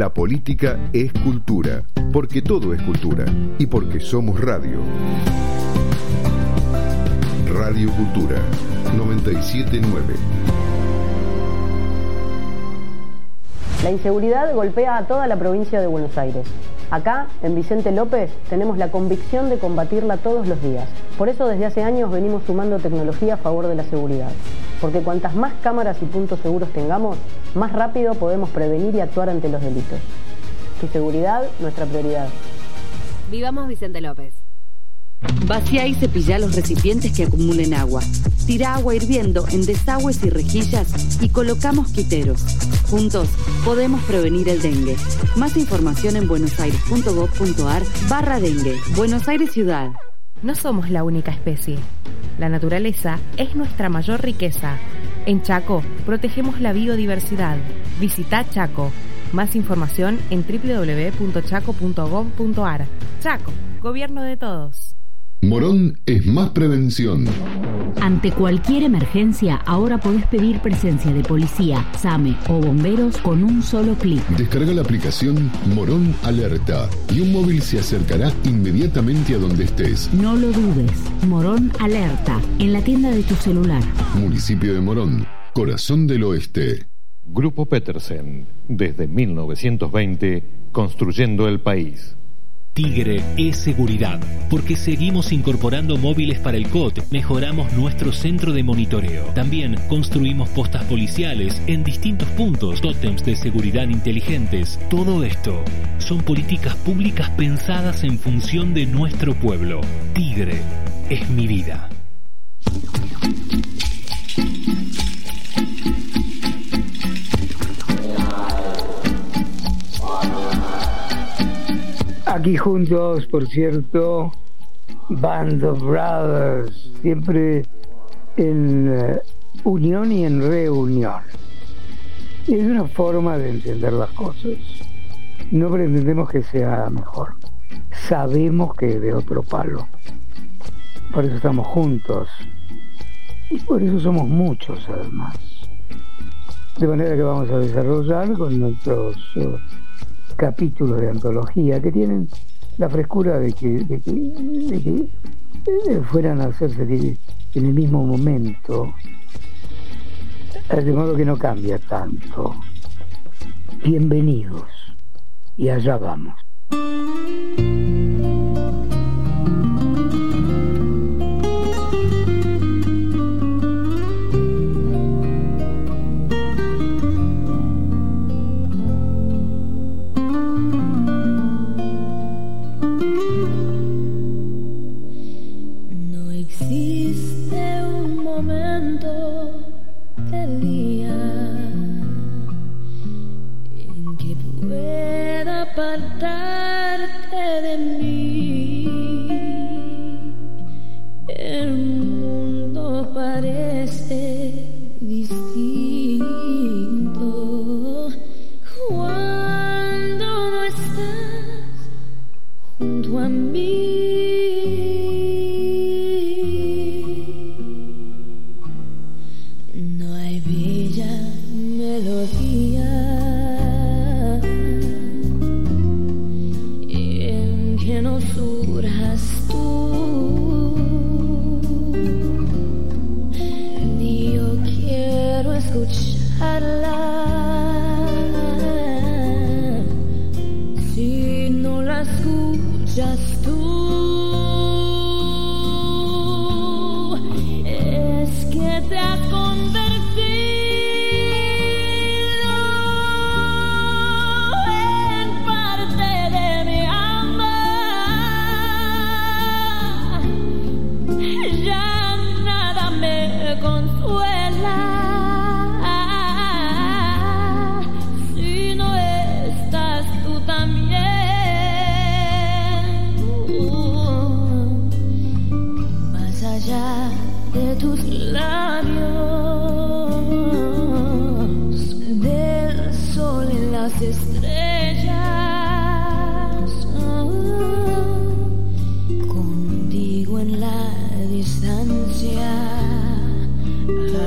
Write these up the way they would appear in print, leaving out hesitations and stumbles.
La política es cultura, porque todo es cultura y porque somos radio. Radio Cultura 97.9. La inseguridad golpea a toda la provincia de Buenos Aires. Acá, en Vicente López, tenemos la convicción de combatirla todos los días. Por eso desde hace años venimos sumando tecnología a favor de la seguridad. Porque cuantas más cámaras y puntos seguros tengamos, más rápido podemos prevenir y actuar ante los delitos. Tu seguridad, nuestra prioridad. Vivamos Vicente López. Vacía y cepilla los recipientes que acumulen agua. Tira agua hirviendo en desagües y rejillas y coloca mosquiteros. Juntos podemos prevenir el dengue. Más información en buenosaires.gov.ar/dengue. Buenos Aires Ciudad. No somos la única especie. La naturaleza es nuestra mayor riqueza. En Chaco protegemos la biodiversidad. Visita Chaco. Más información en www.chaco.gov.ar. Chaco, gobierno de todos. Morón es más prevención. Ante cualquier emergencia, ahora podés pedir presencia de policía, SAME o bomberos con un solo clic. Descarga la aplicación Morón Alerta y un móvil se acercará inmediatamente a donde estés. No lo dudes. Morón Alerta, en la tienda de tu celular. Municipio de Morón, corazón del oeste. Grupo Petersen, desde 1920, construyendo el país. Tigre es seguridad, porque seguimos incorporando móviles para el COT, mejoramos nuestro centro de monitoreo. También construimos postas policiales en distintos puntos, tótems de seguridad inteligentes. Todo esto son políticas públicas pensadas en función de nuestro pueblo. Tigre es mi vida. Aquí juntos, por cierto, Band of Brothers, siempre en unión y en reunión. Es una forma de entender las cosas. No pretendemos que sea mejor. Sabemos que es de otro palo. Por eso estamos juntos. Y por eso somos muchos, además. De manera que vamos a desarrollar con nuestros capítulos de antología que tienen la frescura de que fueran a hacerse en el mismo momento, de modo que no cambia tanto. Bienvenidos y allá vamos.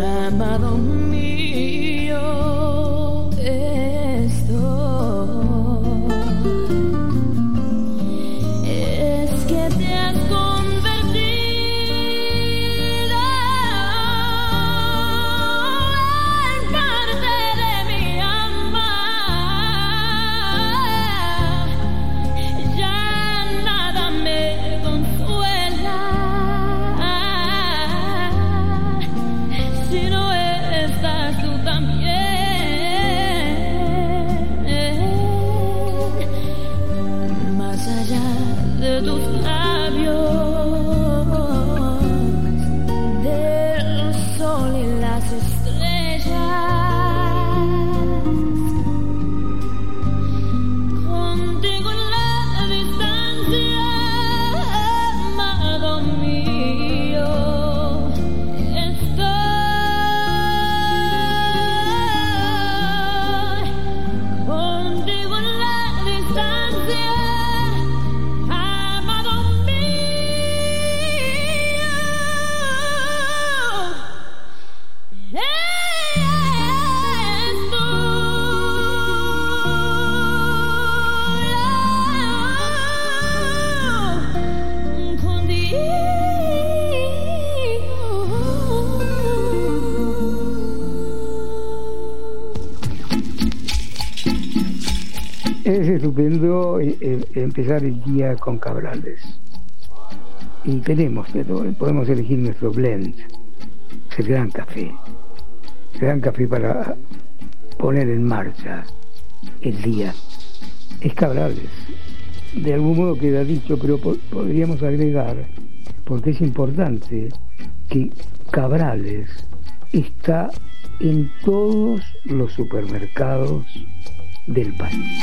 Amado mío, estoy Es estupendo empezar el día con Cabrales. Y podemos elegir nuestro blend. Es el gran café. El gran café para poner en marcha el día. Es Cabrales. De algún modo queda dicho, pero podríamos agregar, porque es importante, que Cabrales está en todos los supermercados del país.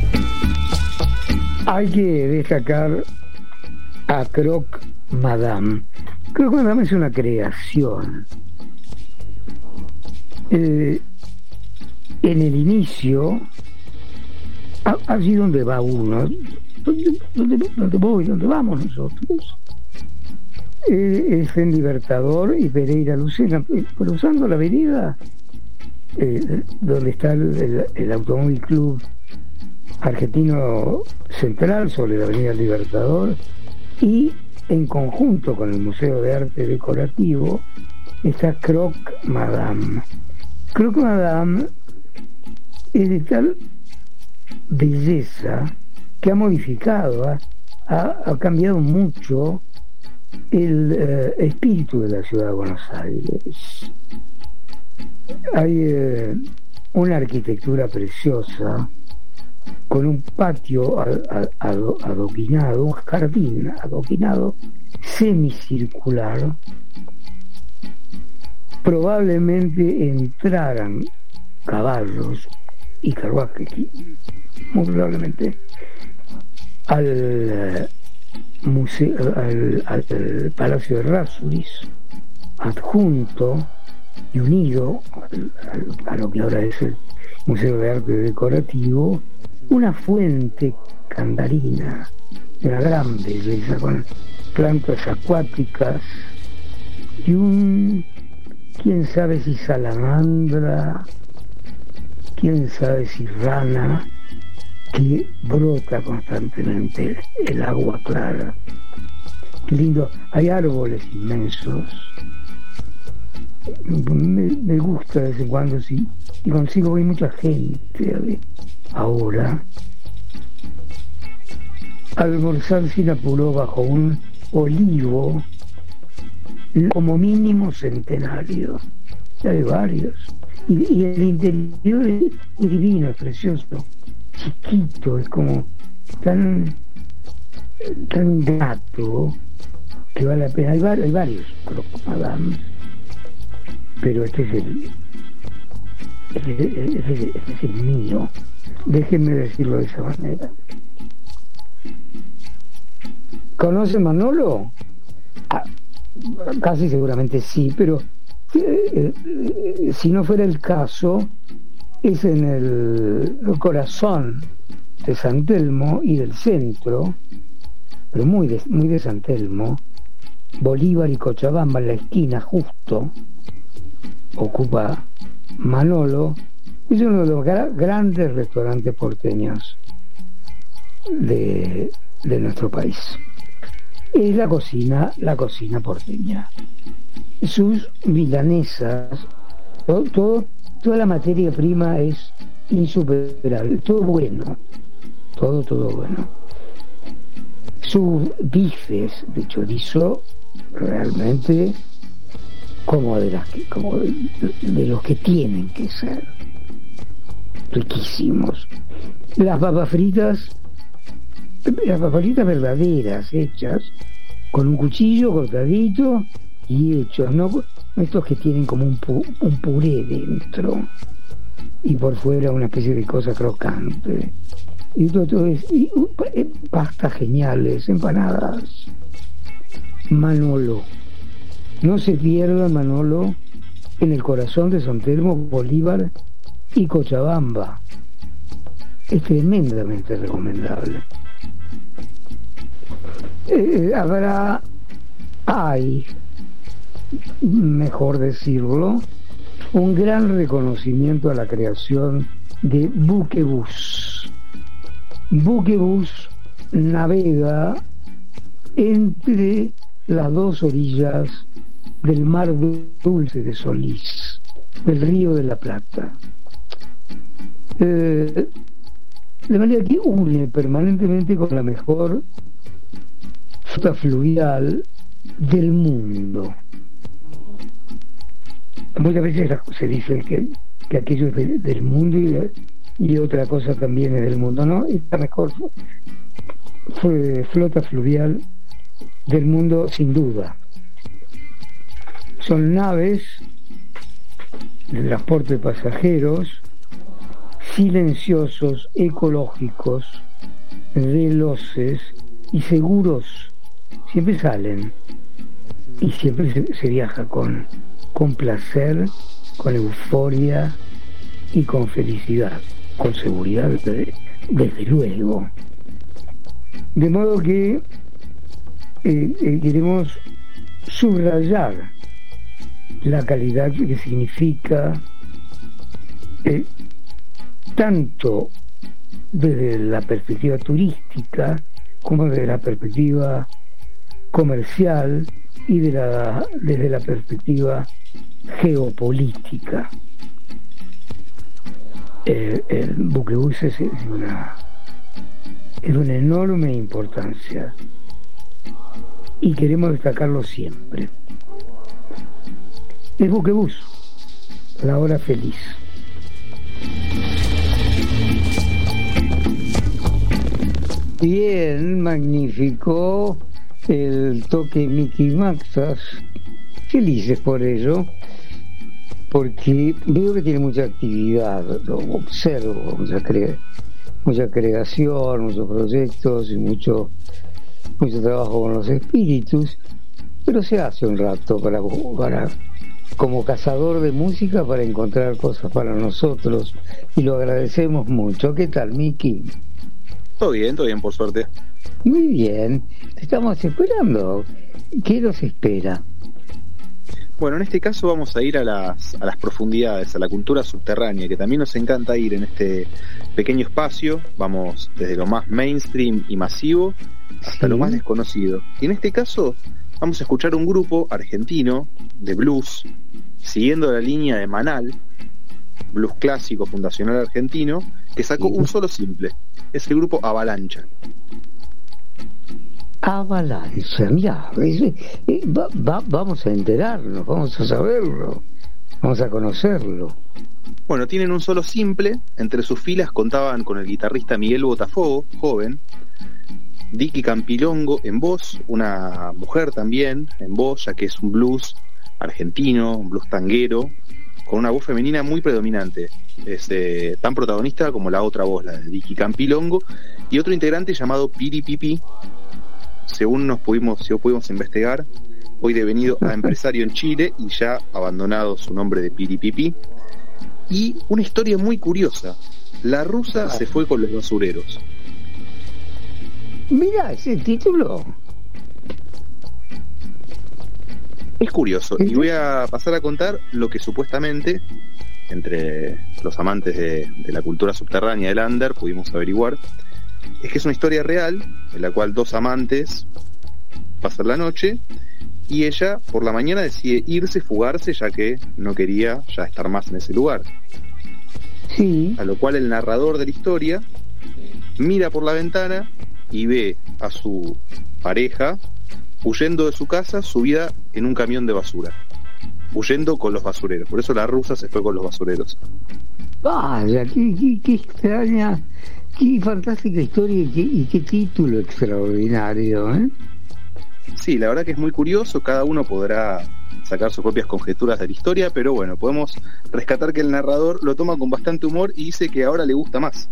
Hay que destacar a Croque Madame. Croque Madame es una creación. En el inicio, allí donde va uno, donde vamos nosotros, es en Libertador y Pereira Lucena, cruzando la avenida donde está el Automóvil Club Argentino Central, sobre la avenida Libertador, y en conjunto con el Museo de Arte Decorativo está Croque Madame. Croque Madame es de tal belleza que ha modificado, ha cambiado mucho el espíritu de la ciudad de Buenos Aires. Hay una arquitectura preciosa, con un patio adoquinado, un jardín adoquinado semicircular. Probablemente entraran caballos y carruajes, muy probablemente, al museo, al Palacio de Rásuriz, adjunto y unido a lo que ahora es el Museo de Arte Decorativo, una fuente candarina de una gran belleza, con plantas acuáticas y quién sabe si salamandra, quién sabe si rana, que brota constantemente el agua clara. Qué lindo. Hay árboles inmensos. Me gusta de vez en cuando, y consigo ver mucha gente ahora. Almorzar sin apuro bajo un olivo como mínimo centenario. Ya hay varios. Y el interior es divino, es precioso, chiquito, es como tan gato que vale la pena. Hay varios Croque Madame, pero este es el mío. Déjenme decirlo de esa manera. ¿Conoce Manolo? Casi seguramente sí, pero si no fuera el caso, es en el corazón de San Telmo y del centro, pero muy de San Telmo, Bolívar y Cochabamba, en la esquina justo, ocupa Manolo. Es uno de los grandes restaurantes porteños de nuestro país. Es la cocina porteña. Sus milanesas, toda la materia prima es insuperable, todo bueno, todo bueno. Sus bifes de chorizo realmente como de los que tienen que ser, riquísimos. Las papas fritas verdaderas, hechas con un cuchillo cortadito y hechos, no estos que tienen como un puré dentro y por fuera una especie de cosa crocante. Y todo es pastas geniales, empanadas. Manolo, no se pierda Manolo, en el corazón de San Telmo, Bolívar y Cochabamba. Es tremendamente recomendable. Hay, mejor decirlo, un gran reconocimiento a la creación de Buquebus. Buquebus navega entre las dos orillas del mar dulce de Solís, del Río de la Plata. de manera que une permanentemente con la mejor flota fluvial del mundo. Muchas veces se dice que aquello es del mundo y otra cosa también es del mundo, ¿no? Esta mejor flota fluvial del mundo, sin duda. Son naves de transporte de pasajeros, silenciosos, ecológicos, veloces y seguros. Siempre salen y siempre se viaja con placer, con euforia y con felicidad, con seguridad, desde luego. De modo que queremos subrayar la calidad que significa tanto desde la perspectiva turística como desde la perspectiva comercial y desde la perspectiva geopolítica. El buquebús es de una enorme importancia y queremos destacarlo siempre. El buquebús, la hora feliz. Bien, magnífico el toque Mickey Maxas, felices por ello, porque veo que tiene mucha actividad, lo observo, mucha creación, muchos proyectos y mucho trabajo con los espíritus, pero se hace un rato para como cazador de música para encontrar cosas para nosotros y lo agradecemos mucho. ¿Qué tal, Miki? Todo bien, por suerte. Muy bien, te estamos esperando. ¿Qué nos espera? Bueno, en este caso vamos a ir a las profundidades, a la cultura subterránea, que también nos encanta ir en este pequeño espacio. Vamos desde lo más mainstream y masivo hasta lo más desconocido. Y en este caso vamos a escuchar un grupo argentino de blues, siguiendo la línea de Manal, blues clásico fundacional argentino, que sacó un solo simple. Es el grupo Avalancha. Avalancha, mira, vamos a enterarnos, vamos a saberlo, vamos a conocerlo. Bueno, tienen un solo simple. Entre sus filas contaban con el guitarrista Miguel Botafogo, joven, Dicky Campilongo en voz, una mujer también en voz, ya que es un blues argentino, un blues tanguero, con una voz femenina muy predominante. Es tan protagonista como la otra voz, la de Dicky Campilongo, y otro integrante llamado Piri Pipi, según pudimos investigar, hoy devenido a empresario en Chile y ya abandonado su nombre de Piri Pipi. Y una historia muy curiosa: la rusa se fue con los basureros. Mira ese título. Es curioso, y voy a pasar a contar lo que supuestamente, entre los amantes de la cultura subterránea del under, pudimos averiguar. Es que es una historia real, en la cual dos amantes pasan la noche, y ella por la mañana decide fugarse, ya que no quería ya estar más en ese lugar. Sí. A lo cual el narrador de la historia mira por la ventana y ve a su pareja huyendo de su casa, subida en un camión de basura, huyendo con los basureros. Por eso la rusa se fue con los basureros. Vaya, qué extraña, qué fantástica historia y qué título extraordinario, ¿eh? Sí, la verdad que es muy curioso. Cada uno podrá sacar sus propias conjeturas de la historia, pero bueno, podemos rescatar que el narrador lo toma con bastante humor y dice que ahora le gusta más.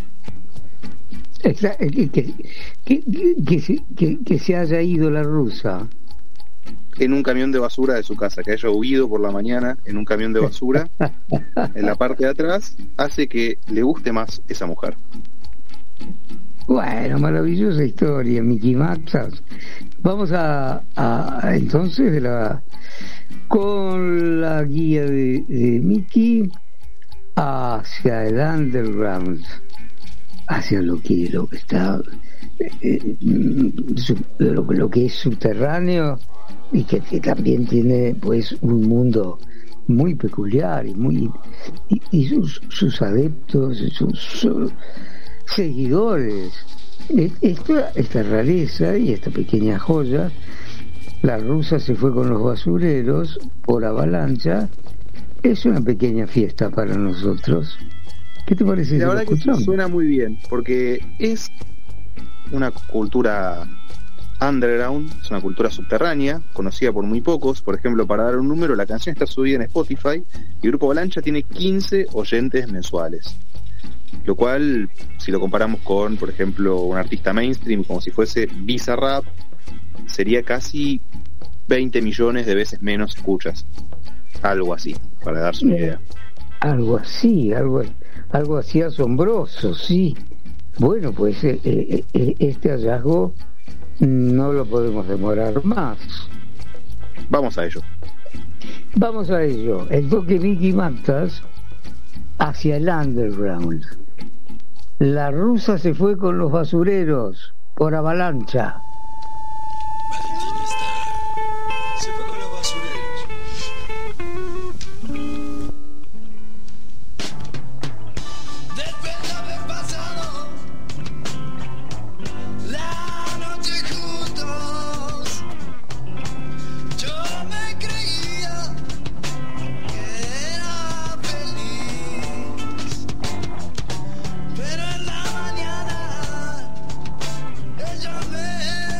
Que se haya ido la rusa en un camión de basura de su casa, que haya huido por la mañana en un camión de basura en la parte de atrás, hace que le guste más esa mujer. Bueno, maravillosa historia, Mickey Maxas. Vamos a entonces con la guía de Mickey hacia el underground, hacia lo que está lo que es subterráneo y que también tiene pues un mundo muy peculiar y sus adeptos y sus seguidores. Esta rareza y esta pequeña joya, la rusa se fue con los basureros por avalancha, es una pequeña fiesta para nosotros. ¿Qué te parece? La verdad que suena muy bien, porque es una cultura underground, es una cultura subterránea, conocida por muy pocos. Por ejemplo, para dar un número, la canción está subida en Spotify y el Grupo Avalancha tiene 15 oyentes mensuales. Lo cual, si lo comparamos con, por ejemplo, un artista mainstream, como si fuese Bizarrap, sería casi 20 millones de veces menos escuchas. Algo así, para darse una idea. Algo así asombroso, sí. Bueno, pues este hallazgo no lo podemos demorar más. Vamos a ello. El toque Mickey Mantas hacia el underground. La rusa se fue con los basureros por avalancha. Se fue con los basureros. Después de haber pasado la noche juntos, yo me creía que era feliz, pero en la mañana ella me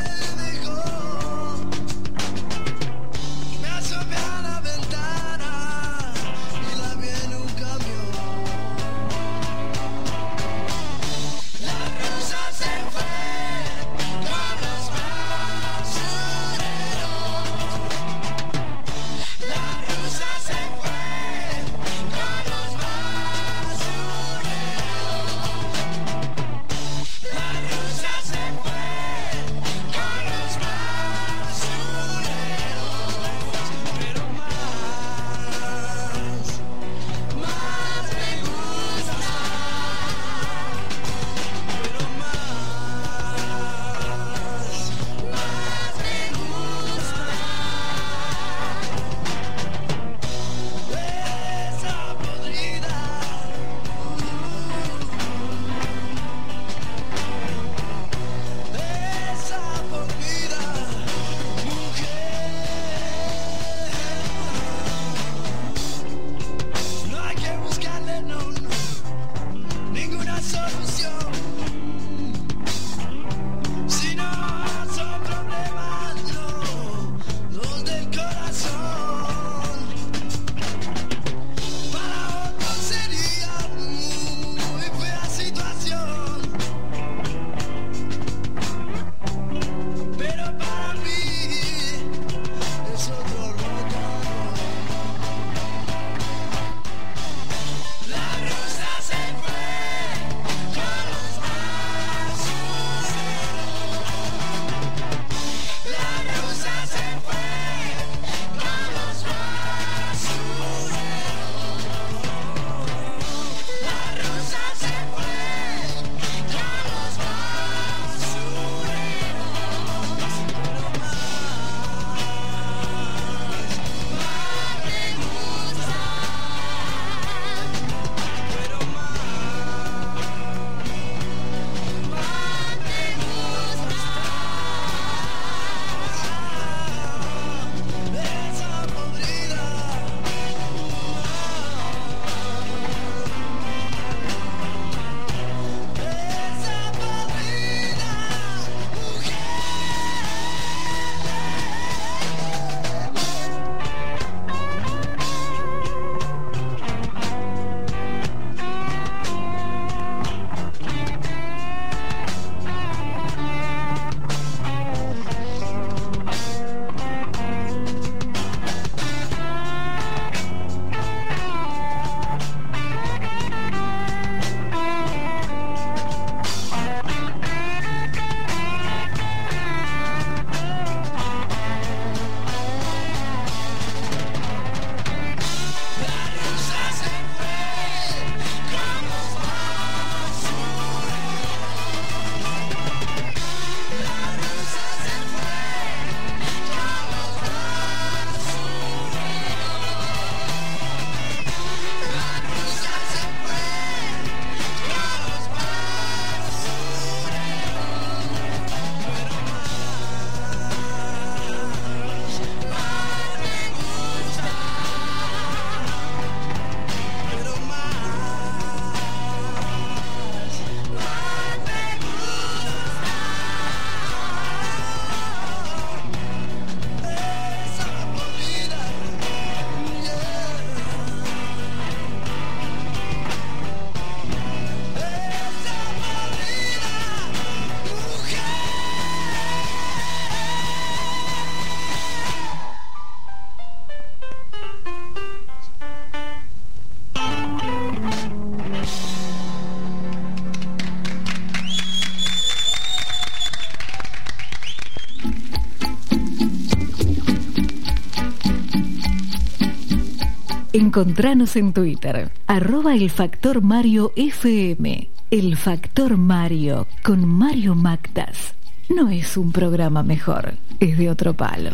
Encontranos en Twitter, @elfactorMarioFM. El Factor Mario con Mario Mactas. No es un programa mejor, es de otro palo.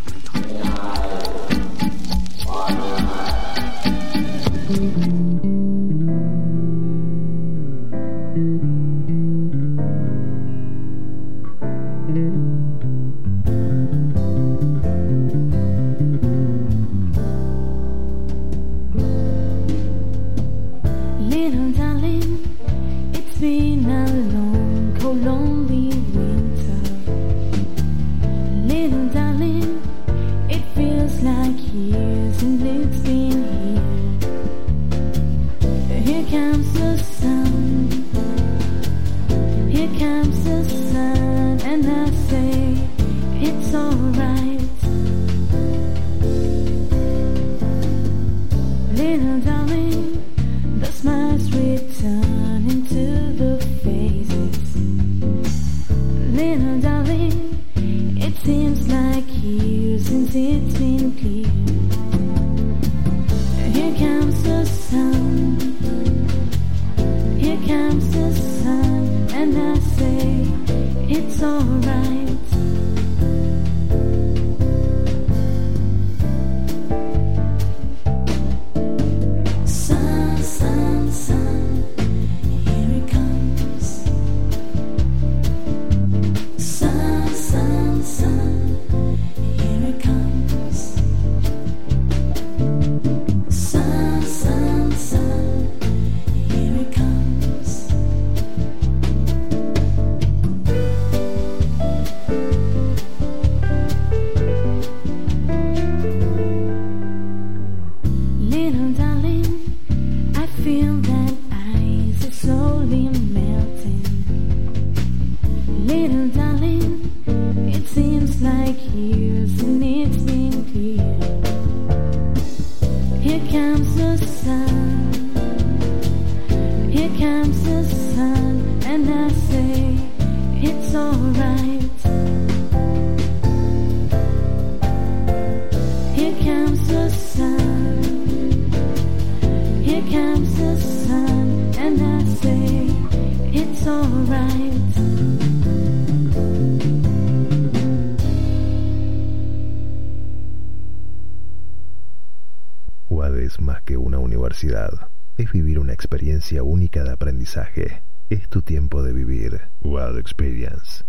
Little darling, it's been a long, cold, lonely winter. Little darling, it feels like years since it's been here. Here comes the sun, here comes the sun, and I say it's alright. Little darling, the smiles return into the faces. Little darling, it seems like years since it's been clear. Here comes the sun, here comes the sun, and I say it's alright. Sun, sun, sun, here it comes. Sun, sun, sun, here it comes. Sun, sun, sun, here it comes. Little darling, I feel that ice is slowly melting. Little darling, it seems like years and it's been clear. Here comes the sun, here comes the sun, and I say it's alright. Here comes the sun, here comes the sun, and I say it's alright. UAD es más que una universidad. Es vivir una experiencia única de aprendizaje. Es tu tiempo de vivir. UAD Experience.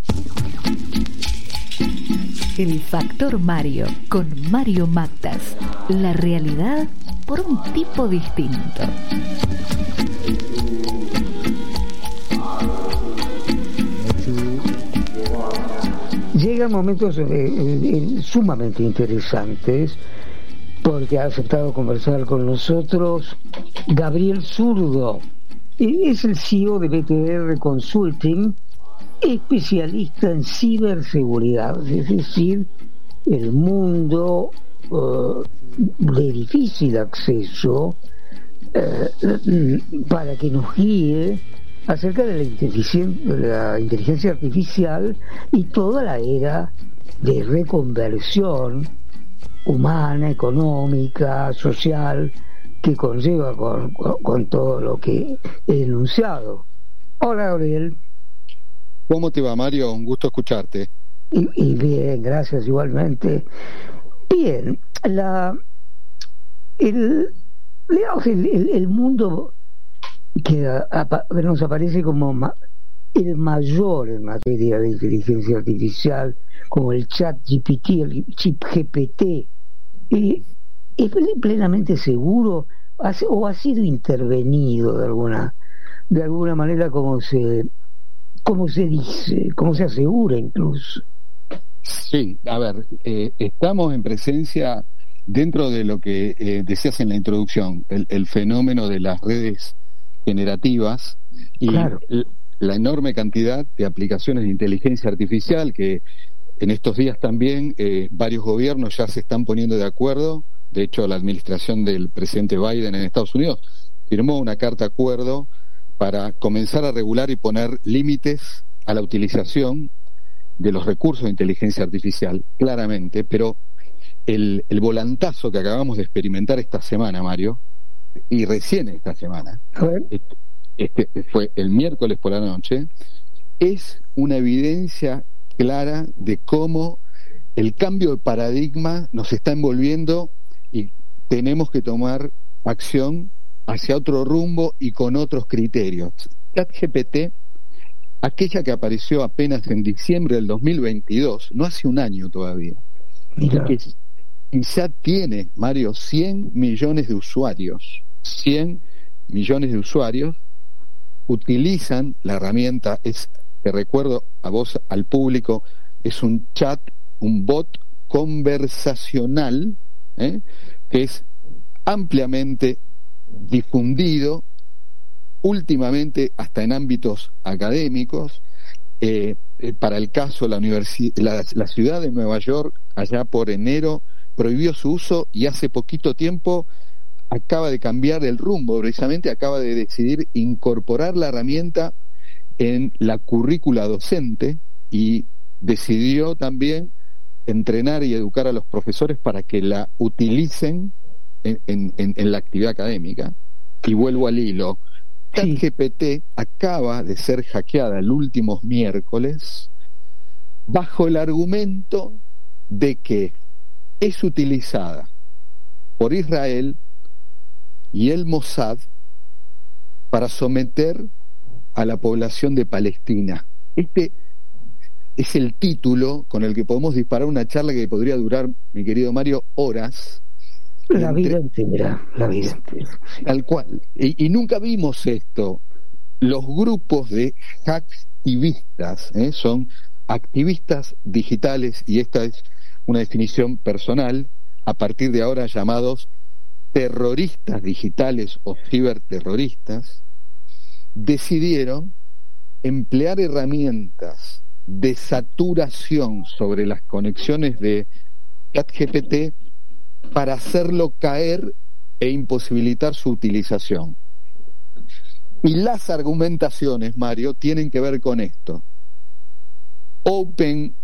El Factor Mario con Mario Mactas. La realidad por un tipo distinto. Llegan momentos sumamente interesantes porque ha aceptado conversar con nosotros Gabriel Zurdo. Es el CEO de BTR Consulting, especialista en ciberseguridad, es decir, el mundo de difícil acceso, para que nos guíe acerca de la inteligencia artificial y toda la era de reconversión humana, económica, social, que conlleva con todo lo que he enunciado. Hola, Gabriel. ¿Cómo te va, Mario? Un gusto escucharte. Y bien, gracias igualmente. Bien, el mundo que nos aparece como el mayor en materia de inteligencia artificial, como el ChatGPT, el chip GPT, ¿es plenamente seguro o ha sido intervenido de alguna manera, como se dice, como se asegura incluso? Sí, a ver, estamos en presencia, dentro de lo que decías en la introducción, el fenómeno de las redes generativas y claro, la enorme cantidad de aplicaciones de inteligencia artificial que en estos días también varios gobiernos ya se están poniendo de acuerdo. De hecho, la administración del presidente Biden en Estados Unidos firmó una carta acuerdo para comenzar a regular y poner límites a la utilización de los recursos de inteligencia artificial, claramente, pero el volantazo que acabamos de experimentar esta semana, Mario, y recién esta semana, este fue el miércoles por la noche, es una evidencia clara de cómo el cambio de paradigma nos está envolviendo y tenemos que tomar acción hacia otro rumbo y con otros criterios. ChatGPT, aquella que apareció apenas en diciembre del 2022, no hace un año todavía, y ya tiene, Mario, 100 millones de usuarios. 100 millones de usuarios utilizan la herramienta. Te recuerdo a vos, al público, es un chat, un bot conversacional, que es ampliamente difundido últimamente hasta en ámbitos académicos. Para el caso, la ciudad de Nueva York, allá por enero, prohibió su uso y hace poquito tiempo acaba de cambiar el rumbo, precisamente acaba de decidir incorporar la herramienta en la currícula docente y decidió también entrenar y educar a los profesores para que la utilicen en la actividad académica. Y vuelvo al hilo. ChatGPT acaba de ser hackeada el último miércoles bajo el argumento de que es utilizada por Israel y el Mossad para someter a la población de Palestina. Este es el título con el que podemos disparar una charla que podría durar, mi querido Mario, horas. La vida entera. Tal cual. Y nunca vimos esto. Los grupos de hacktivistas, son activistas digitales, y esta es una definición personal, a partir de ahora llamados terroristas digitales o ciberterroristas, decidieron emplear herramientas de saturación sobre las conexiones de ChatGPT para hacerlo caer e imposibilitar su utilización. Y las argumentaciones, Mario, tienen que ver con esto. OpenAI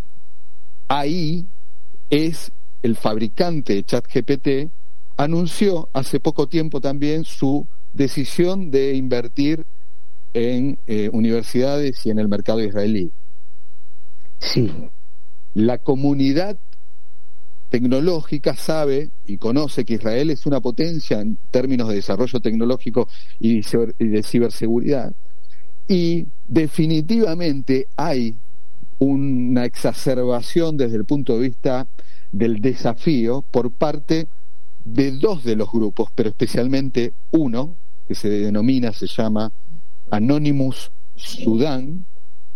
es el fabricante de ChatGPT, anunció hace poco tiempo también su decisión de invertir en universidades y en el mercado israelí. Sí. La comunidad tecnológica sabe y conoce que Israel es una potencia en términos de desarrollo tecnológico y de ciberseguridad, y definitivamente hay una exacerbación desde el punto de vista del desafío por parte de dos de los grupos, pero especialmente uno que se llama Anonymous Sudán,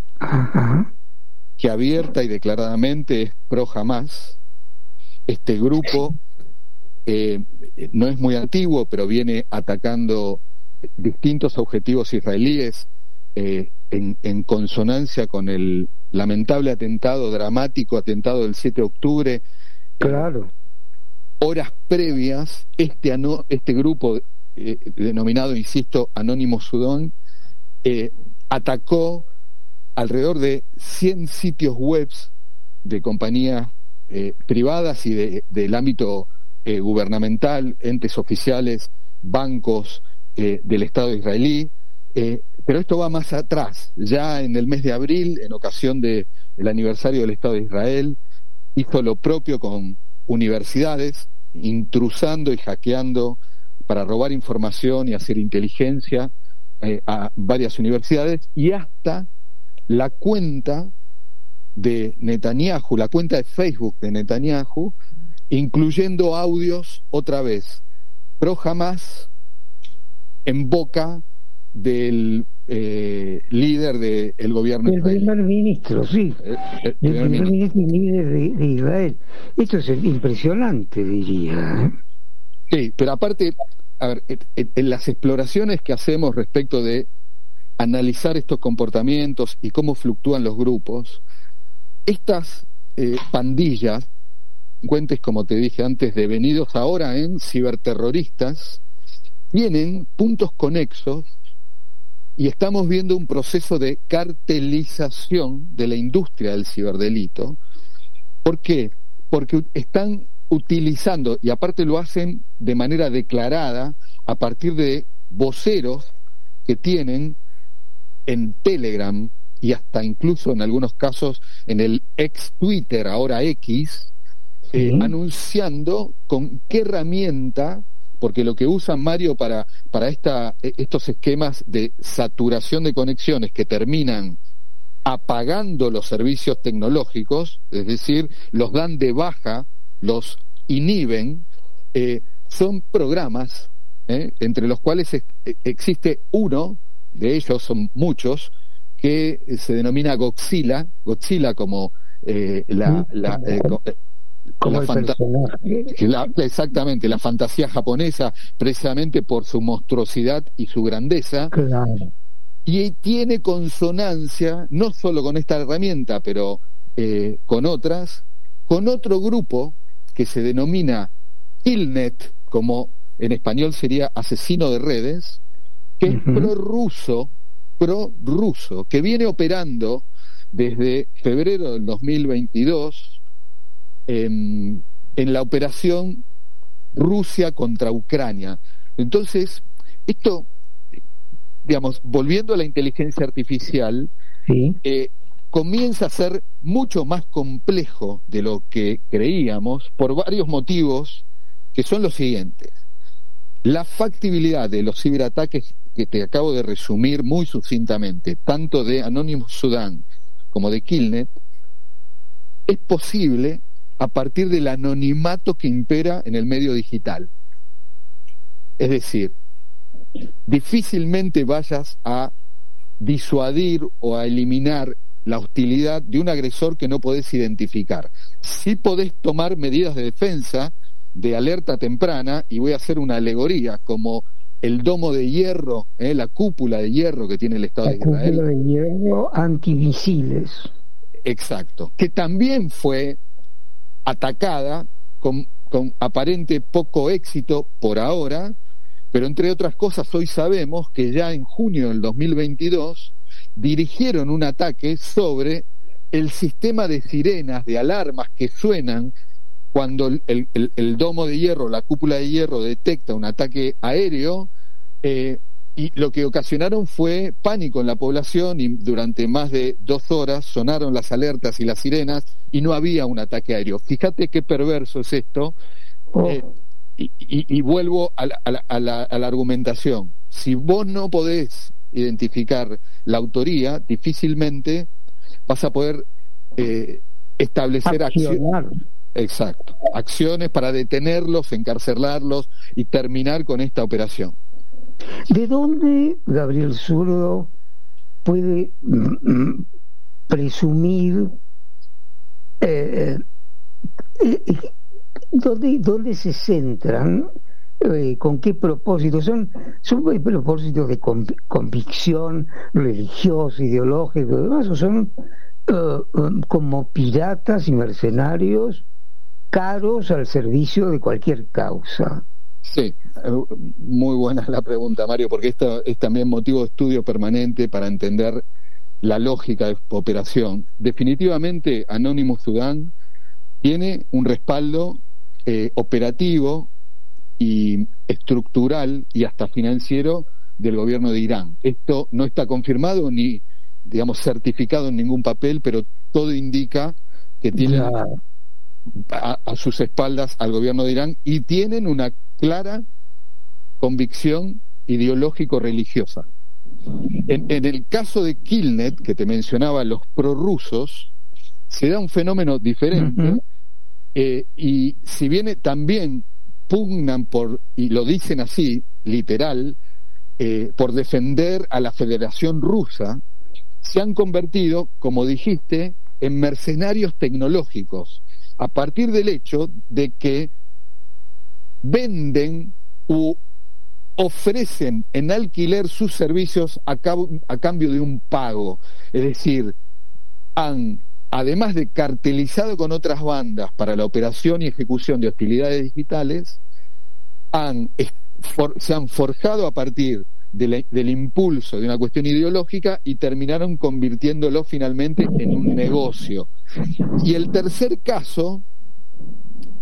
que abierta y declaradamente es pro Hamas. Este grupo no es muy antiguo, pero viene atacando distintos objetivos israelíes en consonancia con el lamentable dramático atentado del 7 de octubre. Claro. Horas previas, este grupo denominado, insisto, Anónimo Sudán, atacó alrededor de 100 sitios web de compañías privadas y del ámbito gubernamental, entes oficiales, bancos del Estado israelí, pero esto va más atrás. Ya en el mes de abril, en ocasión del aniversario del Estado de Israel, hizo lo propio con universidades, intrusando y hackeando para robar información y hacer inteligencia a varias universidades, y hasta la cuenta de Netanyahu, la cuenta de Facebook de Netanyahu, incluyendo audios, otra vez, pro Hamas, en boca del líder del gobierno israelí. El primer ministro, sí. El primer ministro y líder de Israel. Esto es impresionante, diría. Sí, pero aparte, a ver, en las exploraciones que hacemos respecto de analizar estos comportamientos y cómo fluctúan los grupos, estas pandillas, delincuentes, como te dije antes, devenidos ahora en ciberterroristas, tienen puntos conexos, y estamos viendo un proceso de cartelización de la industria del ciberdelito. ¿Por qué? Porque están utilizando, y aparte lo hacen de manera declarada, a partir de voceros que tienen en Telegram y hasta incluso en algunos casos en el ex Twitter, ahora X, anunciando con qué herramienta, porque lo que usan, Mario, para estos esquemas de saturación de conexiones que terminan apagando los servicios tecnológicos, es decir, los dan de baja, los inhiben, son programas entre los cuales existe uno, de ellos son muchos, que se denomina Godzilla como exactamente, la fantasía japonesa, precisamente por su monstruosidad y su grandeza. Claro. Y tiene consonancia no solo con esta herramienta, pero con otras, con otro grupo que se denomina Killnet, como en español sería asesino de redes, que es prorruso, que viene operando desde febrero del 2022 en la operación Rusia contra Ucrania. Entonces, esto, digamos, volviendo a la inteligencia artificial, comienza a ser mucho más complejo de lo que creíamos por varios motivos, que son los siguientes. La factibilidad de los ciberataques que te acabo de resumir muy sucintamente, tanto de Anonymous Sudan como de Killnet, es posible a partir del anonimato que impera en el medio digital. Es decir, difícilmente vayas a disuadir o a eliminar la hostilidad de un agresor que no podés identificar. Sí podés tomar medidas de defensa, de alerta temprana, y voy a hacer una alegoría, como el domo de hierro, la cúpula de hierro que tiene el Estado de Israel. La cúpula de hierro antimisiles. Exacto, que también fue atacada con aparente poco éxito por ahora, pero entre otras cosas hoy sabemos que ya en junio del 2022 dirigieron un ataque sobre el sistema de sirenas, de alarmas que suenan cuando el domo de hierro, la cúpula de hierro detecta un ataque aéreo, y lo que ocasionaron fue pánico en la población, y durante más de 2 horas sonaron las alertas y las sirenas y no había un ataque aéreo. Fíjate qué perverso es esto. Y vuelvo a la argumentación. Si vos no podés identificar la autoría, difícilmente vas a poder establecer acciones para detenerlos, encarcelarlos y terminar con esta operación. ¿De dónde Gabriel Zurdo puede presumir dónde se centran, con qué propósitos? ¿Son propósitos de convicción religiosa, ideológica, demás, o son como piratas y mercenarios caros al servicio de cualquier causa? Sí, muy buena la pregunta, Mario, porque esto es también motivo de estudio permanente para entender la lógica de operación. Definitivamente Anonymous Sudan tiene un respaldo operativo y estructural y hasta financiero del gobierno de Irán. Esto no está confirmado ni, digamos, certificado en ningún papel, pero todo indica que tienen a sus espaldas al gobierno de Irán y tienen una clara convicción ideológico-religiosa. En el caso de Killnet, que te mencionaba, los prorrusos, se da un fenómeno diferente, y si bien también pugnan por, y lo dicen así, literal, por defender a la Federación Rusa, se han convertido, como dijiste, en mercenarios tecnológicos, a partir del hecho de que venden u ofrecen en alquiler sus servicios a cambio de un pago. Es decir, además de cartelizado con otras bandas para la operación y ejecución de hostilidades digitales, se han forjado a partir del impulso de una cuestión ideológica y terminaron convirtiéndolo finalmente en un negocio. Y el tercer caso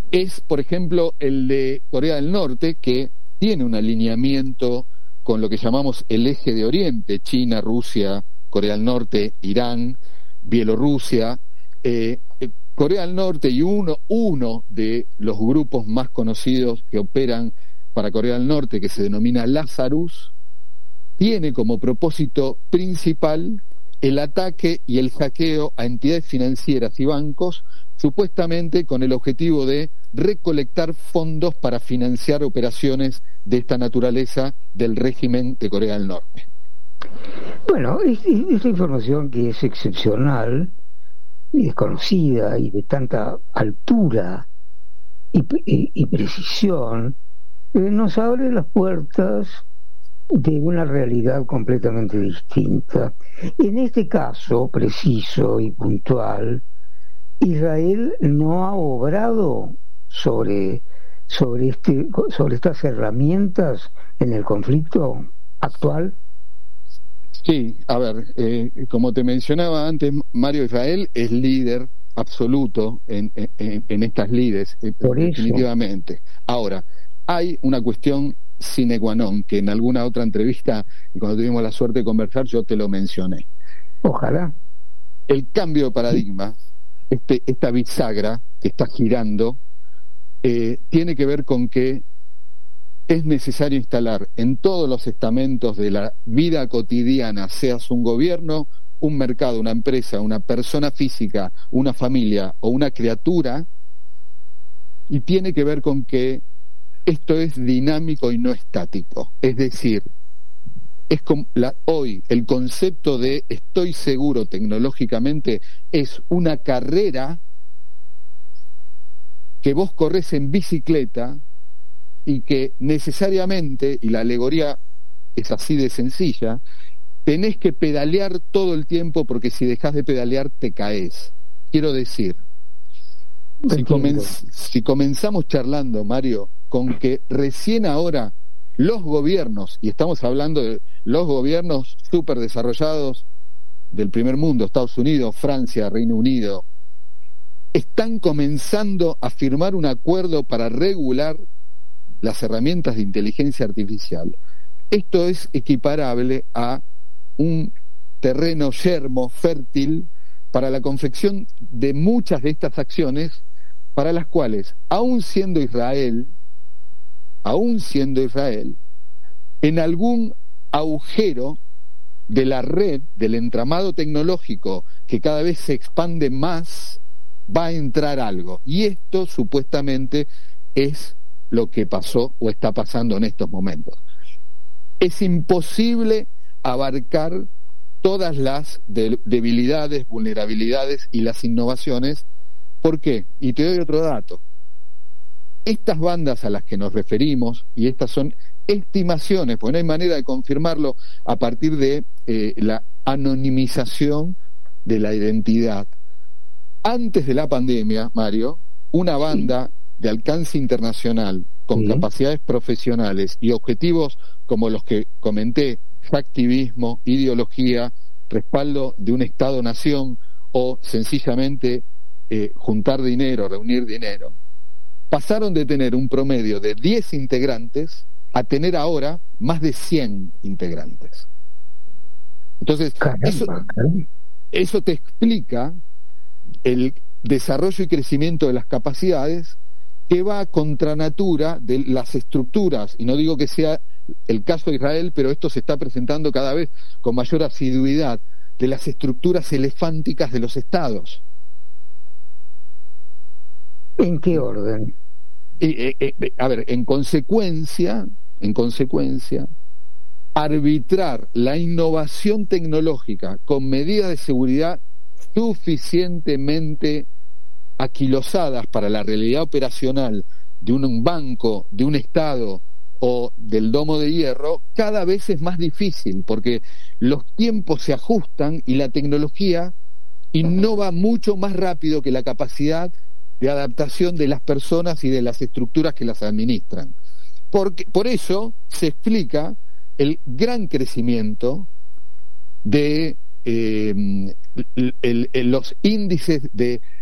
es, por ejemplo, el de Corea del Norte, que tiene un alineamiento con lo que llamamos el eje de Oriente: China, Rusia, Corea del Norte, Irán, Bielorrusia. Corea del Norte y uno de los grupos más conocidos que operan para Corea del Norte, que se denomina Lazarus, tiene como propósito principal el ataque y el hackeo a entidades financieras y bancos, supuestamente con el objetivo de recolectar fondos para financiar operaciones de esta naturaleza del régimen de Corea del Norte. Bueno, esta información, que es excepcional y desconocida y de tanta altura y precisión, nos abre las puertas de una realidad completamente distinta. En este caso preciso y puntual, Israel no ha obrado sobre estas herramientas en el conflicto actual. Sí, a ver, como te mencionaba antes, Mario, Israel es líder absoluto en estas lides, definitivamente. Ahora, hay una cuestión sine qua non, que en alguna otra entrevista, cuando tuvimos la suerte de conversar, yo te lo mencioné. Ojalá. El cambio de paradigma, esta bisagra que está girando, tiene que ver con que es necesario instalar en todos los estamentos de la vida cotidiana, seas un gobierno, un mercado, una empresa, una persona física, una familia o una criatura, y tiene que ver con que esto es dinámico y no estático. Es decir, es como hoy el concepto de estoy seguro tecnológicamente es una carrera que vos corres en bicicleta y que necesariamente, y la alegoría es así de sencilla, tenés que pedalear todo el tiempo, porque si dejás de pedalear te caes. Quiero decir, si comenzamos charlando, Mario, con que recién ahora los gobiernos, y estamos hablando de los gobiernos súper desarrollados del primer mundo, Estados Unidos, Francia, Reino Unido, están comenzando a firmar un acuerdo para regular las herramientas de inteligencia artificial. Esto es equiparable a un terreno yermo, fértil, para la confección de muchas de estas acciones, para las cuales, aún siendo Israel, en algún agujero de la red, del entramado tecnológico que cada vez se expande más, va a entrar algo. Y esto supuestamente es lo que pasó o está pasando en estos momentos. Es imposible abarcar todas las debilidades, vulnerabilidades y las innovaciones. ¿Por qué? Y te doy otro dato. Estas bandas a las que nos referimos, y estas son estimaciones, porque no hay manera de confirmarlo a partir de la anonimización de la identidad. Antes de la pandemia, Mario, una banda de alcance internacional, con capacidades profesionales y objetivos como los que comenté, activismo, ideología, respaldo de un Estado-nación o sencillamente juntar dinero, reunir dinero, pasaron de tener un promedio de 10 integrantes a tener ahora más de 100 integrantes. Entonces, eso te explica el desarrollo y crecimiento de las capacidades, que va contra natura de las estructuras, y no digo que sea el caso de Israel, pero esto se está presentando cada vez con mayor asiduidad, de las estructuras elefánticas de los estados. ¿En qué orden? A ver, en consecuencia, arbitrar la innovación tecnológica con medidas de seguridad suficientemente aquilosadas para la realidad operacional de un banco, de un Estado o del domo de hierro, cada vez es más difícil, porque los tiempos se ajustan y la tecnología innova mucho más rápido que la capacidad de adaptación de las personas y de las estructuras que las administran. Por eso se explica el gran crecimiento de los índices de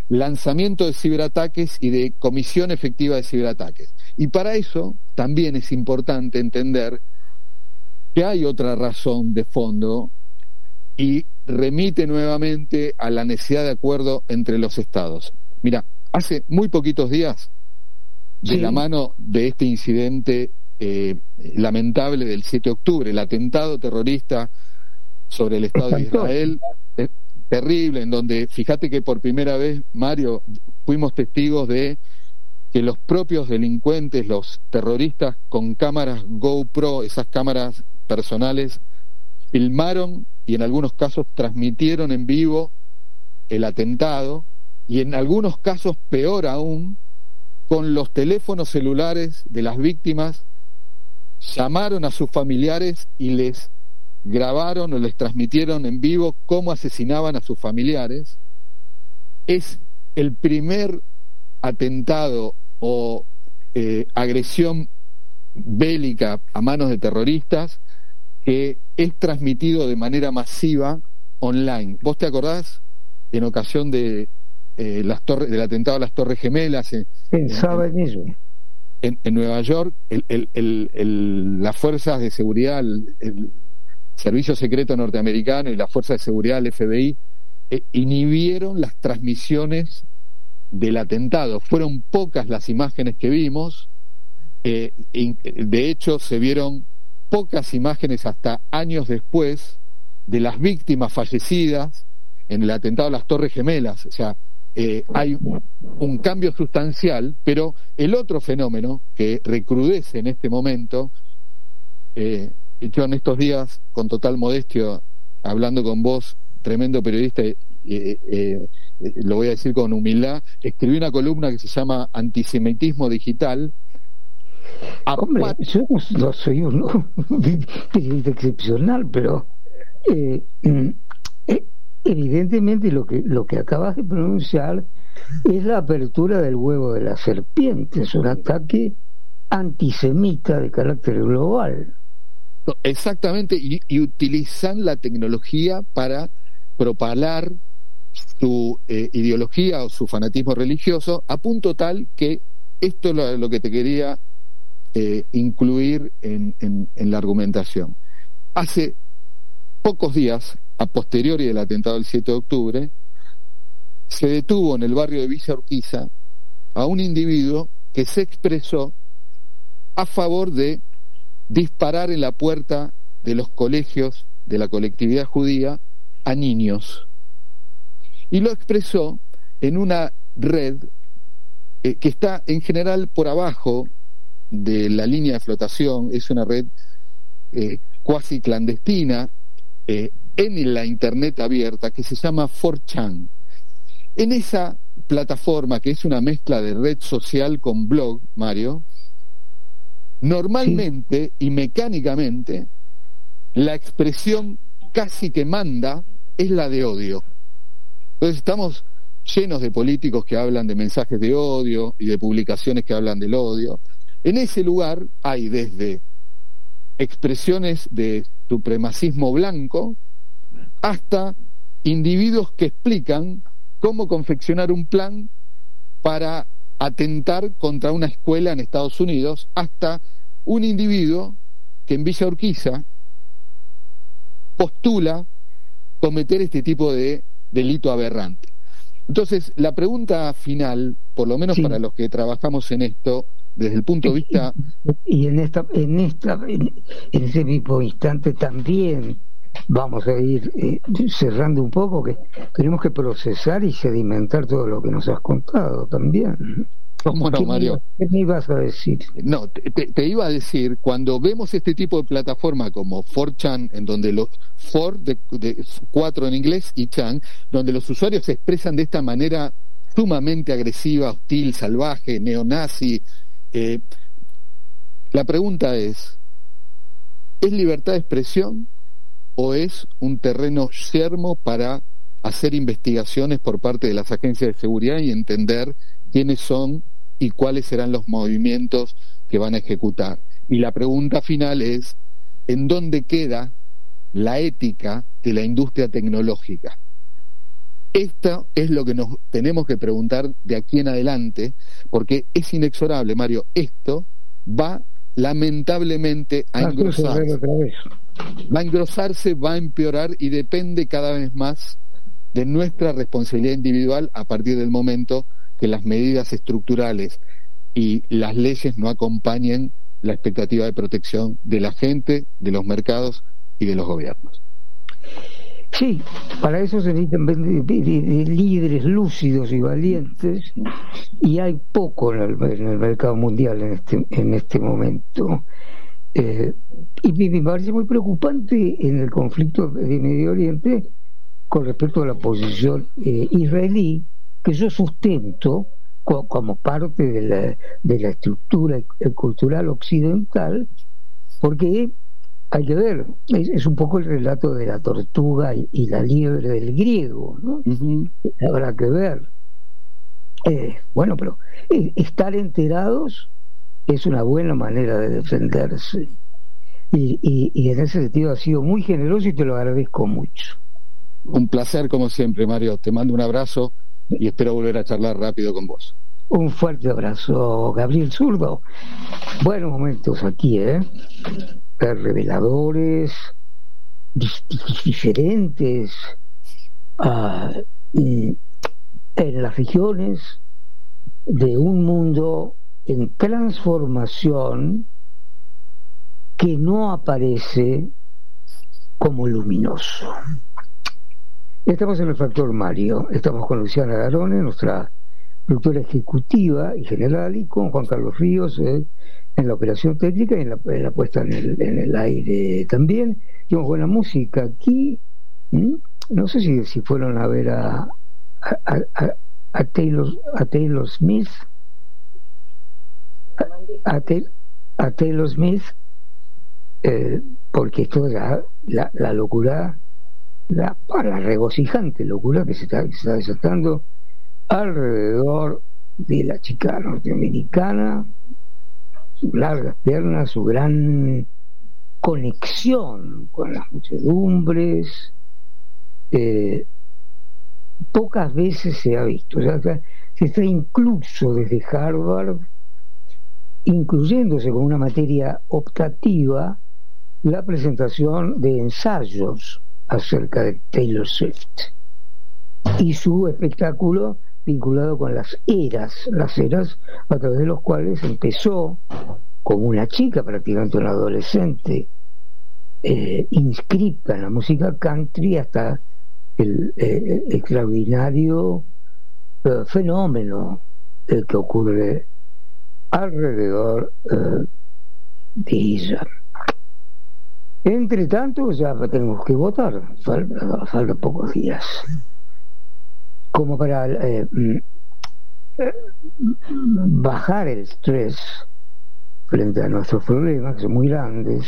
lanzamiento de ciberataques y de comisión efectiva de ciberataques. Y para eso también es importante entender que hay otra razón de fondo y remite nuevamente a la necesidad de acuerdo entre los estados. Mira, hace muy poquitos días, de la mano de este incidente lamentable del 7 de octubre, el atentado terrorista sobre el Estado de Israel, terrible, en donde, fíjate que por primera vez, Mario, fuimos testigos de que los propios delincuentes, los terroristas con cámaras GoPro, esas cámaras personales, filmaron y en algunos casos transmitieron en vivo el atentado, y en algunos casos, peor aún, con los teléfonos celulares de las víctimas llamaron a sus familiares y les grabaron o les transmitieron en vivo cómo asesinaban a sus familiares. Es el primer atentado o agresión bélica a manos de terroristas que es transmitido de manera masiva online. ¿Vos te acordás en ocasión de del atentado a las Torres Gemelas pensaba en eso en Nueva York? Las fuerzas de seguridad, el Servicio Secreto Norteamericano y las fuerzas de seguridad del FBI inhibieron las transmisiones del atentado. Fueron pocas las imágenes que vimos, de hecho se vieron pocas imágenes hasta años después de las víctimas fallecidas en el atentado a las Torres Gemelas. O sea, hay un cambio sustancial, pero el otro fenómeno que recrudece en este momento, yo en estos días, con total modestia, hablando con vos, tremendo periodista, lo voy a decir con humildad, escribí una columna que se llama Antisemitismo Digital. Hombre, yo no soy un periodista excepcional, pero evidentemente lo que acabas de pronunciar es la apertura del huevo de la serpiente, es un ataque antisemita de carácter global. Exactamente, y utilizan la tecnología para propalar su ideología o su fanatismo religioso, a punto tal que esto es lo que te quería incluir en la argumentación. Hace pocos días, a posteriori del atentado del 7 de octubre, se detuvo en el barrio de Villa Urquiza a un individuo que se expresó a favor de disparar en la puerta de los colegios de la colectividad judía a niños, y lo expresó en una red que está en general por abajo de la línea de flotación. Es una red cuasi clandestina en la internet abierta que se llama 4chan. En esa plataforma, que es una mezcla de red social con blog, Mario, normalmente y mecánicamente la expresión casi que manda es la de odio. Entonces estamos llenos de políticos que hablan de mensajes de odio y de publicaciones que hablan del odio. En ese lugar hay desde expresiones de supremacismo blanco hasta individuos que explican cómo confeccionar un plan para atentar contra una escuela en Estados Unidos, hasta un individuo que en Villa Urquiza postula cometer este tipo de delito aberrante. Entonces, la pregunta final, por lo menos para los que trabajamos en esto, desde el punto de vista... Y en ese mismo instante también vamos a ir cerrando un poco, que tenemos que procesar y sedimentar todo lo que nos has contado también. ¿Cómo no, Mario? ¿Qué me ibas a decir? No, te iba a decir, cuando vemos este tipo de plataforma como 4chan, en donde los 4 de 4 en inglés y chan, donde los usuarios se expresan de esta manera sumamente agresiva, hostil, salvaje, neonazi, la pregunta ¿es libertad de expresión o es un terreno yermo para hacer investigaciones por parte de las agencias de seguridad y entender quiénes son y cuáles serán los movimientos que van a ejecutar? Y la pregunta final es, ¿en dónde queda la ética de la industria tecnológica? Esto es lo que nos tenemos que preguntar de aquí en adelante, porque es inexorable, Mario. Esto va lamentablemente a engrosarse. Va a engrosarse, va a empeorar y depende cada vez más de nuestra responsabilidad individual a partir del momento que las medidas estructurales y las leyes no acompañen la expectativa de protección de la gente, de los mercados y de los gobiernos. Sí, para eso se necesitan de líderes lúcidos y valientes, y hay poco en el mercado mundial en este momento. Y me parece muy preocupante en el conflicto de Medio Oriente con respecto a la posición israelí, que yo sustento como parte de la estructura cultural occidental, porque hay que ver, es un poco el relato de la tortuga y la liebre del griego, ¿no? Habrá que ver. Bueno, pero estar enterados es una buena manera de defenderse. Y en ese sentido ha sido muy generoso y te lo agradezco mucho. Un placer como siempre, Mario. Te mando un abrazo y espero volver a charlar rápido con vos. Un fuerte abrazo, Gabriel Zurdo. Buenos momentos aquí, reveladores, diferentes en las regiones de un mundo en transformación que no aparece como luminoso. Estamos en el Factor Mario, estamos con Luciana Garone, nuestra productora ejecutiva y general, y con Juan Carlos Ríos en la operación técnica y en la puesta en el aire también. Tenemos buena música aquí. No sé si fueron a ver a Taylor Smith, a Taylor Smith, porque esto ya la locura, la regocijante locura que se está desatando alrededor de la chica norteamericana, sus largas piernas, su gran conexión con las muchedumbres. Pocas veces se ha visto, se está incluso desde Harvard incluyéndose con una materia optativa la presentación de ensayos acerca de Taylor Swift y su espectáculo vinculado con las eras a través de los cuales empezó como una chica, prácticamente una adolescente, inscripta en la música country, hasta el extraordinario fenómeno que ocurre alrededor de ella. Entre tanto, ya tenemos que votar, faltan pocos días, como para bajar el estrés frente a nuestros problemas, que son muy grandes.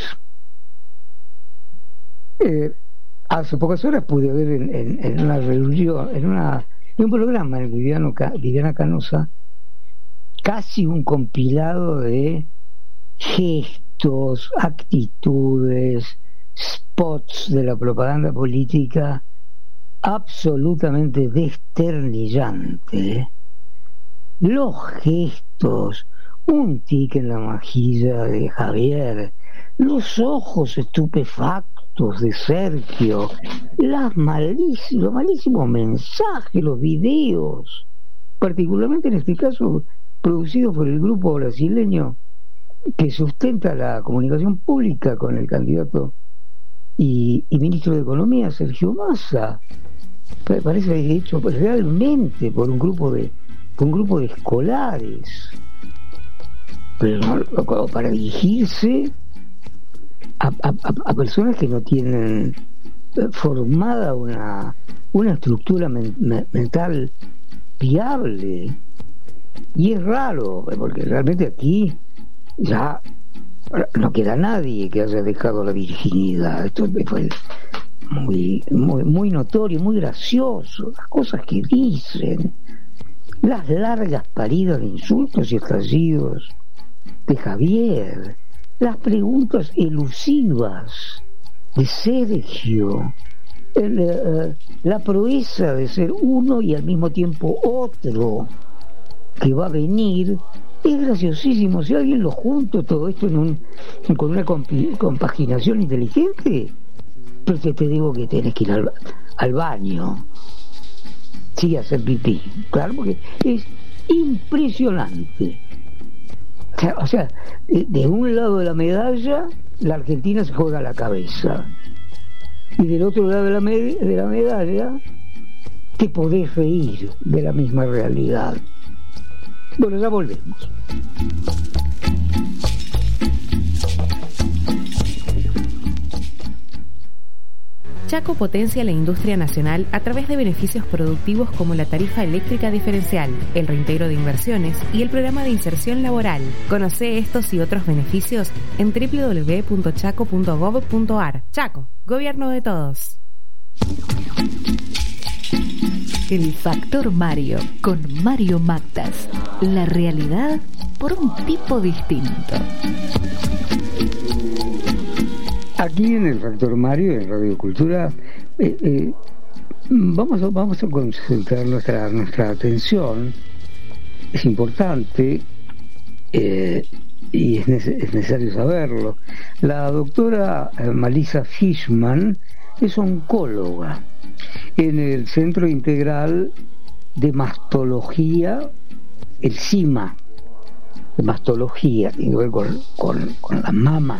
Hace pocas horas pude ver en una reunión, en un programa en el que Viviana Canosa, casi un compilado de gestos, actitudes, spots de la propaganda política absolutamente desternillante. Los gestos, un tic en la mejilla de Javier, los ojos estupefactos de Sergio, los malísimos mensajes, los videos, particularmente en este caso producidos por el grupo brasileño que sustenta la comunicación pública con el candidato y ministro de Economía, Sergio Massa. Parece hecho realmente por un grupo de escolares, pero no, para dirigirse a personas que no tienen formada una estructura mental viable. Y es raro, porque realmente aquí ya no queda nadie que haya dejado la virginidad. Esto fue muy notorio, muy gracioso, las cosas que dicen, las largas paridas de insultos y estallidos de Javier, las preguntas elusivas de Sergio, la proeza de ser uno y al mismo tiempo otro que va a venir es graciosísimo. Si alguien lo junta todo esto con una compaginación inteligente, pero te digo que tenés que ir al baño, sí, a hacer pipí, claro, porque es impresionante. O sea, de un lado de la medalla, la Argentina se juega la cabeza, y del otro lado de la medalla te podés reír de la misma realidad. Bueno, ya volvemos. Chaco potencia la industria nacional a través de beneficios productivos como la tarifa eléctrica diferencial, el reintegro de inversiones y el programa de inserción laboral. Conoce estos y otros beneficios en www.chaco.gov.ar. Chaco, gobierno de todos. El Factor Mario, con Mario Mactas. La realidad por un tipo distinto. Aquí en el Factor Mario, en Radio Cultura, vamos a concentrar nuestra atención. Es importante y es necesario saberlo. La doctora Malisa Fishman es oncóloga en el Centro Integral de Mastología, el CIMA, de mastología, tiene que ver con las mamas.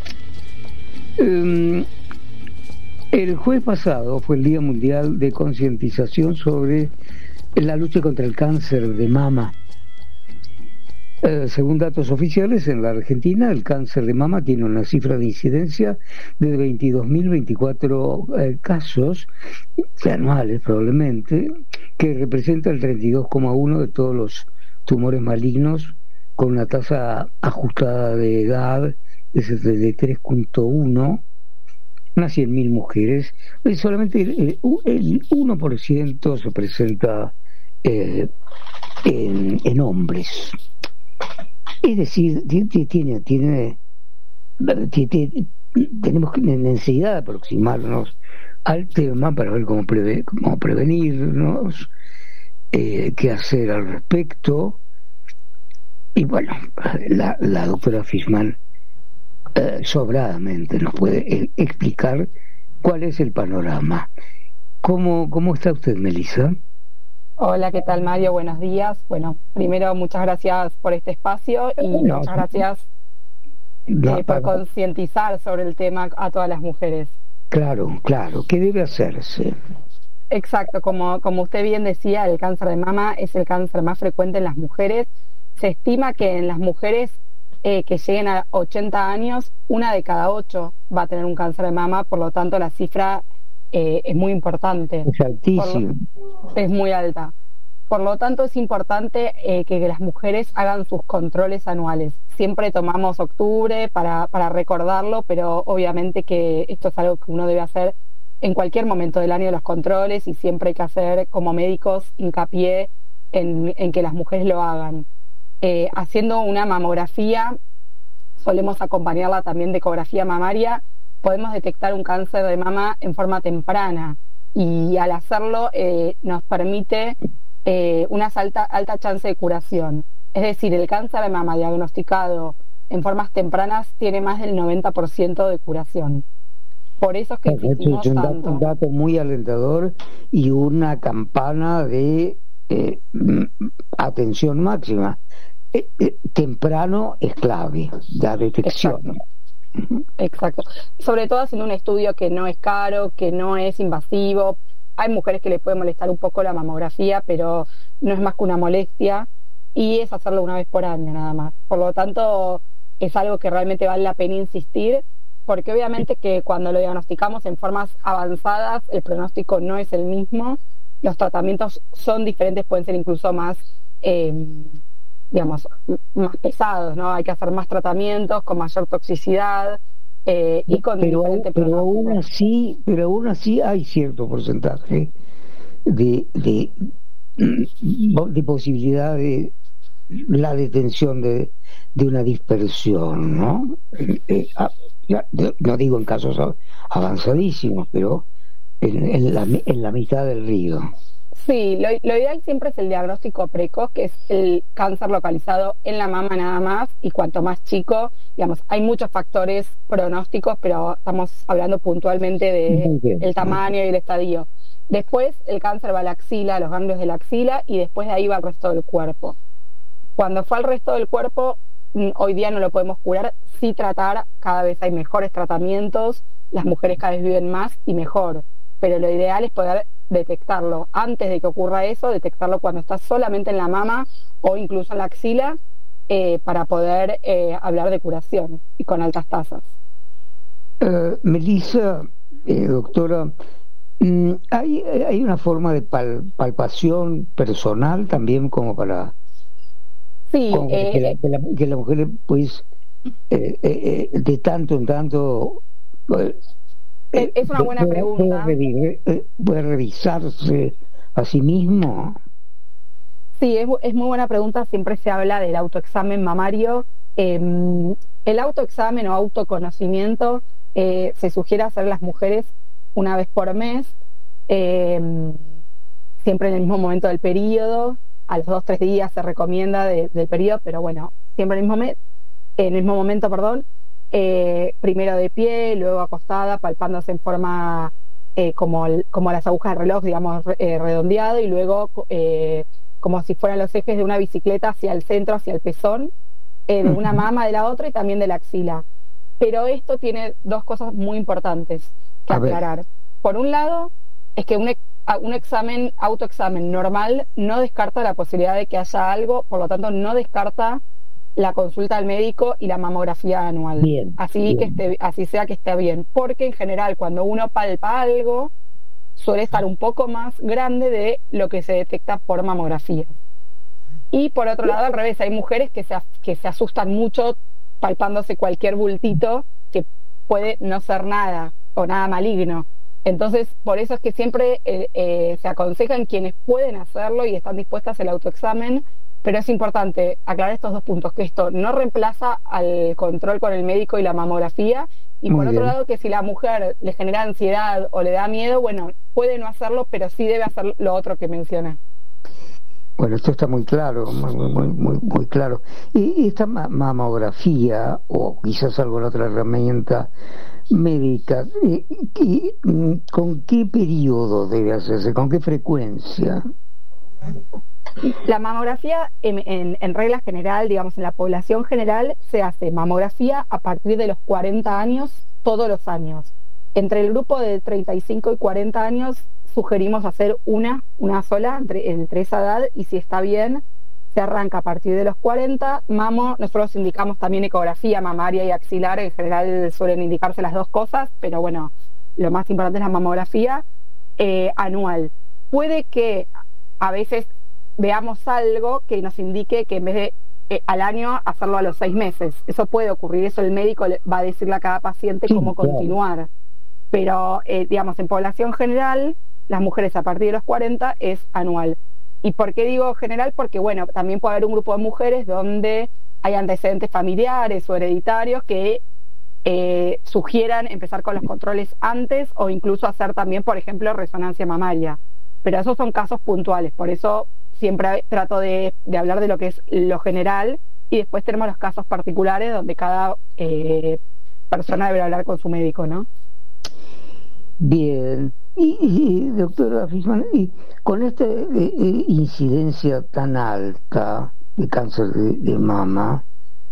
El jueves pasado fue el Día Mundial de Concientización sobre la lucha contra el cáncer de mama. Según datos oficiales, en la Argentina el cáncer de mama tiene una cifra de incidencia de 22.024 casos anuales probablemente, que representa el 32,1% de todos los tumores malignos, con una tasa ajustada de edad de 73,1, unas 100.000 mujeres. Solamente el 1% se presenta en hombres. Es decir, tenemos necesidad de aproximarnos al tema para ver cómo prevenirnos, qué hacer al respecto. Y bueno, la doctora Fishman sobradamente nos puede explicar cuál es el panorama. ¿Cómo está usted, Melissa? Hola, ¿qué tal, Mario? Buenos días. Bueno, primero muchas gracias por este espacio y muchas gracias por concientizar sobre el tema a todas las mujeres. Claro, ¿qué debe hacerse? Exacto, como usted bien decía, el cáncer de mama es el cáncer más frecuente en las mujeres. Se estima que en las mujeres que lleguen a 80 años, 1 de cada 8 va a tener un cáncer de mama, por lo tanto la cifra es muy importante. Es altísimo. Es muy alta. Por lo tanto es importante que las mujeres hagan sus controles anuales. Siempre tomamos octubre para recordarlo, pero obviamente que esto es algo que uno debe hacer en cualquier momento del año de los controles, y siempre hay que hacer como médicos hincapié en que las mujeres lo hagan. Haciendo una mamografía, solemos acompañarla también de ecografía mamaria, podemos detectar un cáncer de mama en forma temprana, y al hacerlo nos permite una alta chance de curación. Es decir, el cáncer de mama diagnosticado en formas tempranas tiene más del 90% de curación. Por eso es que es un dato muy alentador y una campana de atención máxima. Temprano es clave, la detección. Exacto. Sobre todo haciendo un estudio que no es caro, que no es invasivo. Hay mujeres que les puede molestar un poco la mamografía, pero no es más que una molestia, y es hacerlo una vez por año nada más. Por lo tanto, es algo que realmente vale la pena insistir, porque obviamente que cuando lo diagnosticamos en formas avanzadas, el pronóstico no es el mismo, los tratamientos son diferentes, pueden ser incluso más más pesados, ¿no? Hay que hacer más tratamientos con mayor toxicidad y con diferente pero aún así hay cierto porcentaje de posibilidad de la detención de una dispersión, ¿no? No digo en casos avanzadísimos, pero en la mitad del río. Sí, lo ideal siempre es el diagnóstico precoz, que es el cáncer localizado en la mama nada más, y cuanto más chico, digamos, hay muchos factores pronósticos, pero estamos hablando puntualmente de el tamaño y el estadio. Después el cáncer va a la axila, a los ganglios de la axila, y después de ahí va al resto del cuerpo. Cuando fue al resto del cuerpo, hoy día no lo podemos curar, sí tratar, cada vez hay mejores tratamientos, las mujeres cada vez viven más y mejor, pero lo ideal es poder detectarlo antes de que ocurra eso, detectarlo cuando está solamente en la mama o incluso en la axila, para poder hablar de curación y con altas tasas. Melissa, doctora, ¿hay una forma de palpación personal también como para... Sí, que la mujer pues de tanto en tanto... es una buena pregunta. ¿Puede revisarse a sí mismo? Sí, es muy buena pregunta. Siempre se habla del autoexamen mamario. El autoexamen o autoconocimiento se sugiere hacer las mujeres una vez por mes, siempre en el mismo momento del periodo. A los 2-3 días se recomienda del periodo, pero bueno, siempre en el mismo momento, primero de pie, luego acostada, palpándose en forma como las agujas de reloj, digamos, redondeado, y luego como si fueran los ejes de una bicicleta hacia el centro, hacia el pezón, de una mama, de la otra y también de la axila. Pero esto tiene dos cosas muy importantes que aclarar. Por un lado, es que un autoexamen normal no descarta la posibilidad de que haya algo, por lo tanto no descarta la consulta al médico y la mamografía anual. Así sea que esté bien, porque en general cuando uno palpa algo suele estar un poco más grande de lo que se detecta por mamografía. Y por otro lado, al revés, hay mujeres que se asustan mucho palpándose cualquier bultito que puede no ser nada o nada maligno. Entonces, por eso es que siempre se aconsejan quienes pueden hacerlo y están dispuestas al autoexamen, pero es importante aclarar estos dos puntos, que esto no reemplaza al control con el médico y la mamografía, y por otro lado que si la mujer le genera ansiedad o le da miedo, bueno, puede no hacerlo, pero sí debe hacer lo otro que mencioné. Bueno, esto está muy claro, muy claro. Y esta mamografía, o quizás alguna otra herramienta médica, ¿con qué periodo debe hacerse? ¿Con qué frecuencia? La mamografía, en regla general, digamos, en la población general, se hace mamografía a partir de los 40 años, todos los años. Entre el grupo de 35 y 40 años, sugerimos hacer una sola entre esa edad, y si está bien, se arranca a partir de los 40. Nosotros indicamos también ecografía mamaria y axilar, en general suelen indicarse las dos cosas, pero bueno, lo más importante es la mamografía anual. Puede que a veces veamos algo que nos indique que en vez de al año hacerlo a los 6 meses. Eso puede ocurrir, eso el médico va a decirle a cada paciente cómo continuar. Pero, digamos, en población general, las mujeres a partir de los 40 es anual. ¿Y por qué digo general? Porque, bueno, también puede haber un grupo de mujeres donde hay antecedentes familiares o hereditarios que sugieran empezar con los controles antes, o incluso hacer también, por ejemplo, resonancia mamaria. Pero esos son casos puntuales, por eso siempre trato de hablar de lo que es lo general, y después tenemos los casos particulares donde cada persona debe hablar con su médico, ¿no? Bien. Y doctora Fishman, y con esta incidencia tan alta de cáncer de mama,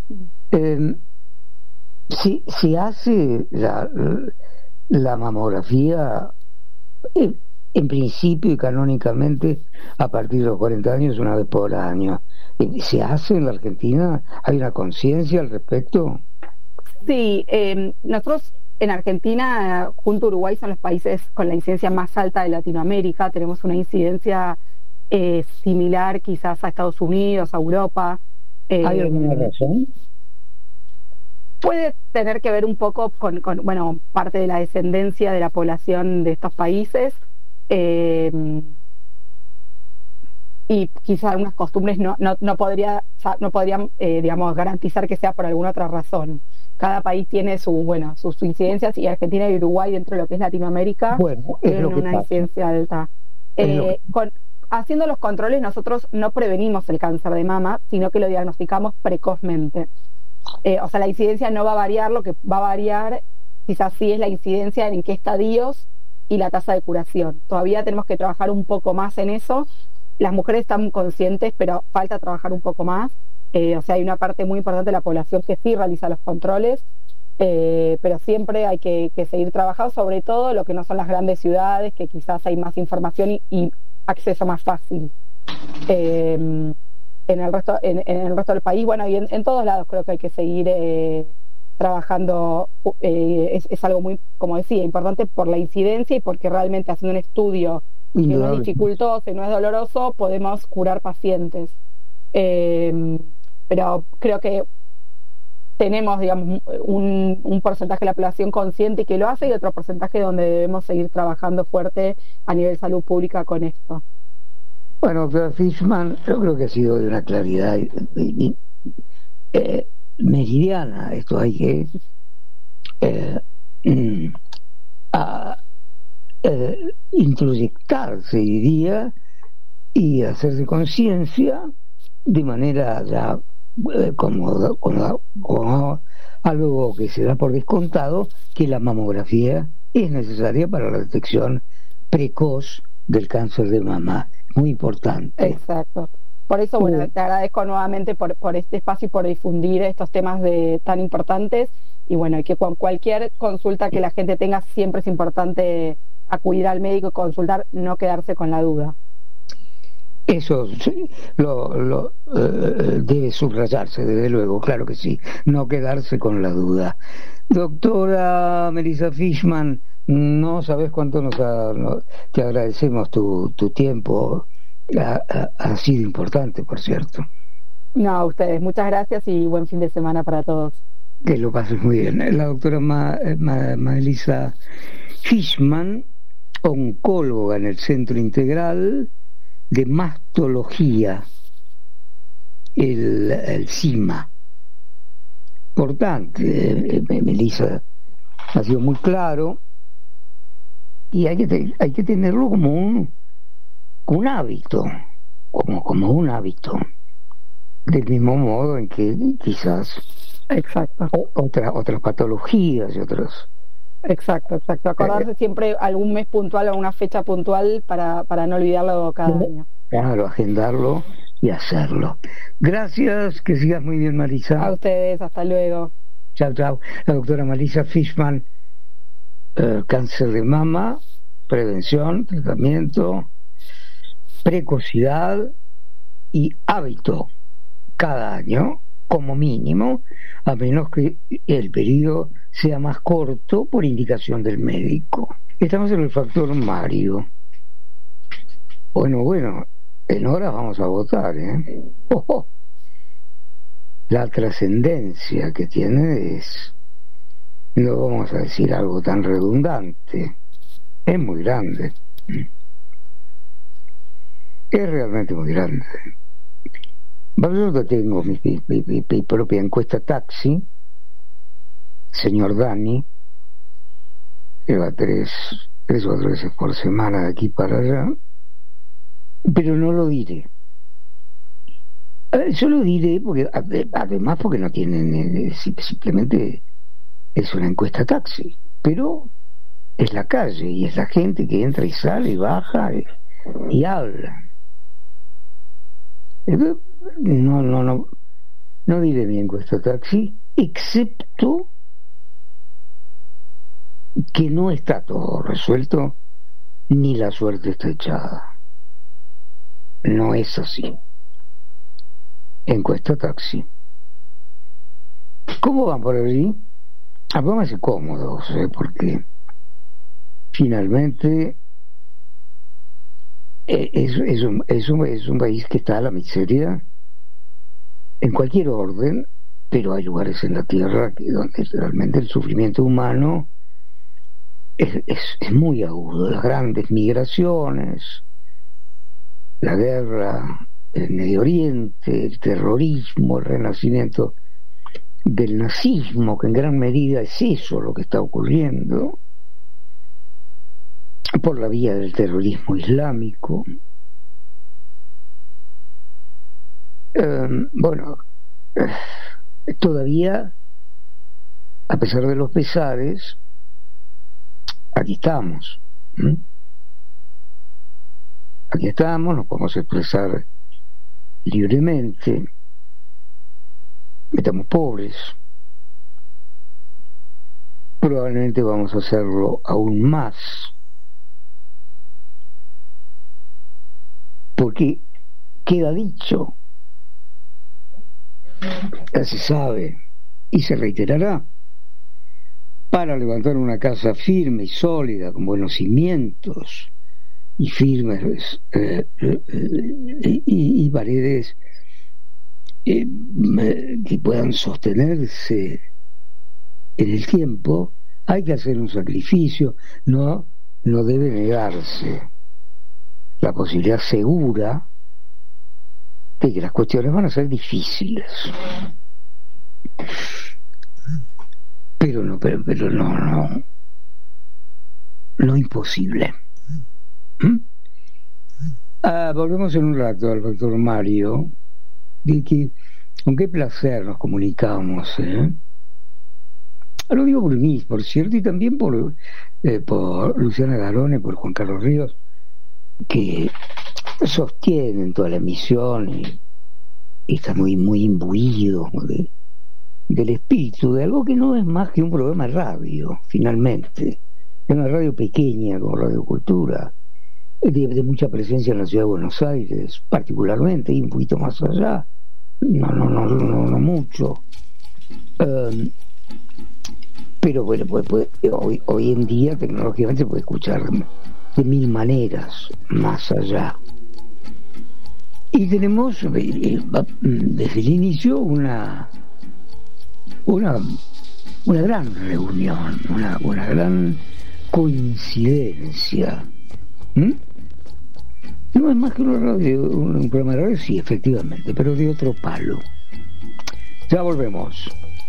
se hace la mamografía en principio y canónicamente a partir de los 40 años, una vez por año. ¿Se hace en la Argentina? ¿Hay una conciencia al respecto? Sí, nosotros en Argentina, junto a Uruguay, son los países con la incidencia más alta de Latinoamérica. Tenemos una incidencia similar quizás a Estados Unidos, a Europa. ¿Hay alguna razón? Puede tener que ver un poco con parte de la descendencia de la población de estos países. y quizás algunas costumbres no podrían, digamos, garantizar que sea por alguna otra razón. Cada país tiene sus incidencias, y Argentina y Uruguay, dentro de lo que es Latinoamérica, tienen una incidencia alta. Haciendo los controles, nosotros no prevenimos el cáncer de mama, sino que lo diagnosticamos precozmente. O sea, la incidencia no va a variar, lo que va a variar quizás sí es la incidencia en qué estadios y la tasa de curación. Todavía tenemos que trabajar un poco más en eso. Las mujeres están conscientes, pero falta trabajar un poco más. O sea, hay una parte muy importante de la población que sí realiza los controles, pero siempre hay que seguir trabajando, sobre todo lo que no son las grandes ciudades, que quizás hay más información y acceso más fácil. En el resto del país, bueno, y en todos lados creo que hay que seguir trabajando. Es algo muy, como decía, importante por la incidencia y porque realmente haciendo un estudio que no es dificultoso y no es doloroso, podemos curar pacientes. Pero creo que tenemos, digamos, un porcentaje de la población consciente que lo hace, y otro porcentaje donde debemos seguir trabajando fuerte a nivel salud pública con esto. Bueno, doctora Fishman, yo creo que ha sido de una claridad meridiana. Esto hay que introyectarse, diría, y hacerse conciencia de manera ya como algo que se da por descontado, que la mamografía es necesaria para la detección precoz del cáncer de mama. Muy importante. Exacto. Por eso, bueno, te agradezco nuevamente por este espacio y por difundir estos temas tan importantes. Y bueno, que con cualquier consulta que la gente tenga, siempre es importante acudir al médico y consultar, no quedarse con la duda. Eso debe subrayarse, desde luego, claro que sí, no quedarse con la duda. Doctora Melissa Fishman, no sabes cuánto te agradecemos tu tiempo, ha sido importante, por cierto. No, a ustedes, muchas gracias y buen fin de semana para todos. Que lo pases muy bien. La doctora Melissa Fishman, oncóloga en el Centro Integral de Mastología, el CIMA. Importante, Melissa ha sido muy claro, y hay que tenerlo como un hábito, como un hábito, del mismo modo en que quizás otras patologías y otros. Exacto. Acordarse siempre algún mes puntual o una fecha puntual para no olvidarlo cada año. Claro, agendarlo y hacerlo. Gracias, que sigas muy bien, Marisa. A ustedes, hasta luego. Chao. La doctora Melissa Fishman, cáncer de mama, prevención, tratamiento, precocidad y hábito cada año, como mínimo, a menos que el periodo sea más corto por indicación del médico. Estamos en el factor Mario. Bueno, en horas vamos a votar, ¿eh? La trascendencia que tiene es, no vamos a decir algo tan redundante, es muy grande. Es realmente muy grande. Yo tengo mi propia encuesta taxi, señor Dani, que va 3 o 4 veces por semana de aquí para allá, pero no lo diré. Yo lo diré porque, además, porque no tienen, simplemente es una encuesta taxi, pero es la calle y es la gente que entra y sale y baja y habla. No diré mi encuesta taxi, excepto que no está todo resuelto ni la suerte está echada. No es así. Encuesta taxi. ¿Cómo van por allí? Pónganse cómodos, porque finalmente es un país que está a la miseria en cualquier orden, pero hay lugares en la tierra donde realmente el sufrimiento humano es muy agudo. Las grandes migraciones, la guerra en Medio Oriente, el terrorismo, el renacimiento del nazismo, que en gran medida es eso lo que está ocurriendo, por la vía del terrorismo islámico. Todavía, a pesar de los pesares, aquí estamos. Aquí estamos, nos podemos expresar libremente. Estamos pobres. Probablemente vamos a hacerlo aún más. Porque queda dicho, ya se sabe y se reiterará, para levantar una casa firme y sólida, con buenos cimientos y firmes y paredes que puedan sostenerse en el tiempo, hay que hacer un sacrificio. No debe negarse la posibilidad segura de que las cuestiones van a ser difíciles, pero no imposible. Volvemos en un rato al factor Mario, de que con qué placer nos comunicamos, lo digo por mí, por cierto, y también por Luciana Garone, por Juan Carlos Ríos, que sostienen toda la emisión y está muy imbuido del espíritu de algo que no es más que un programa de radio, finalmente. Es una radio pequeña como Radio Cultura, de mucha presencia en la ciudad de Buenos Aires, particularmente, y un poquito más allá, no mucho. Pero bueno, hoy en día tecnológicamente se puede escuchar de mil maneras más allá. Y tenemos desde el inicio una gran reunión, una gran coincidencia. No es más que un programa de radio, sí, efectivamente, pero de otro palo. Ya volvemos.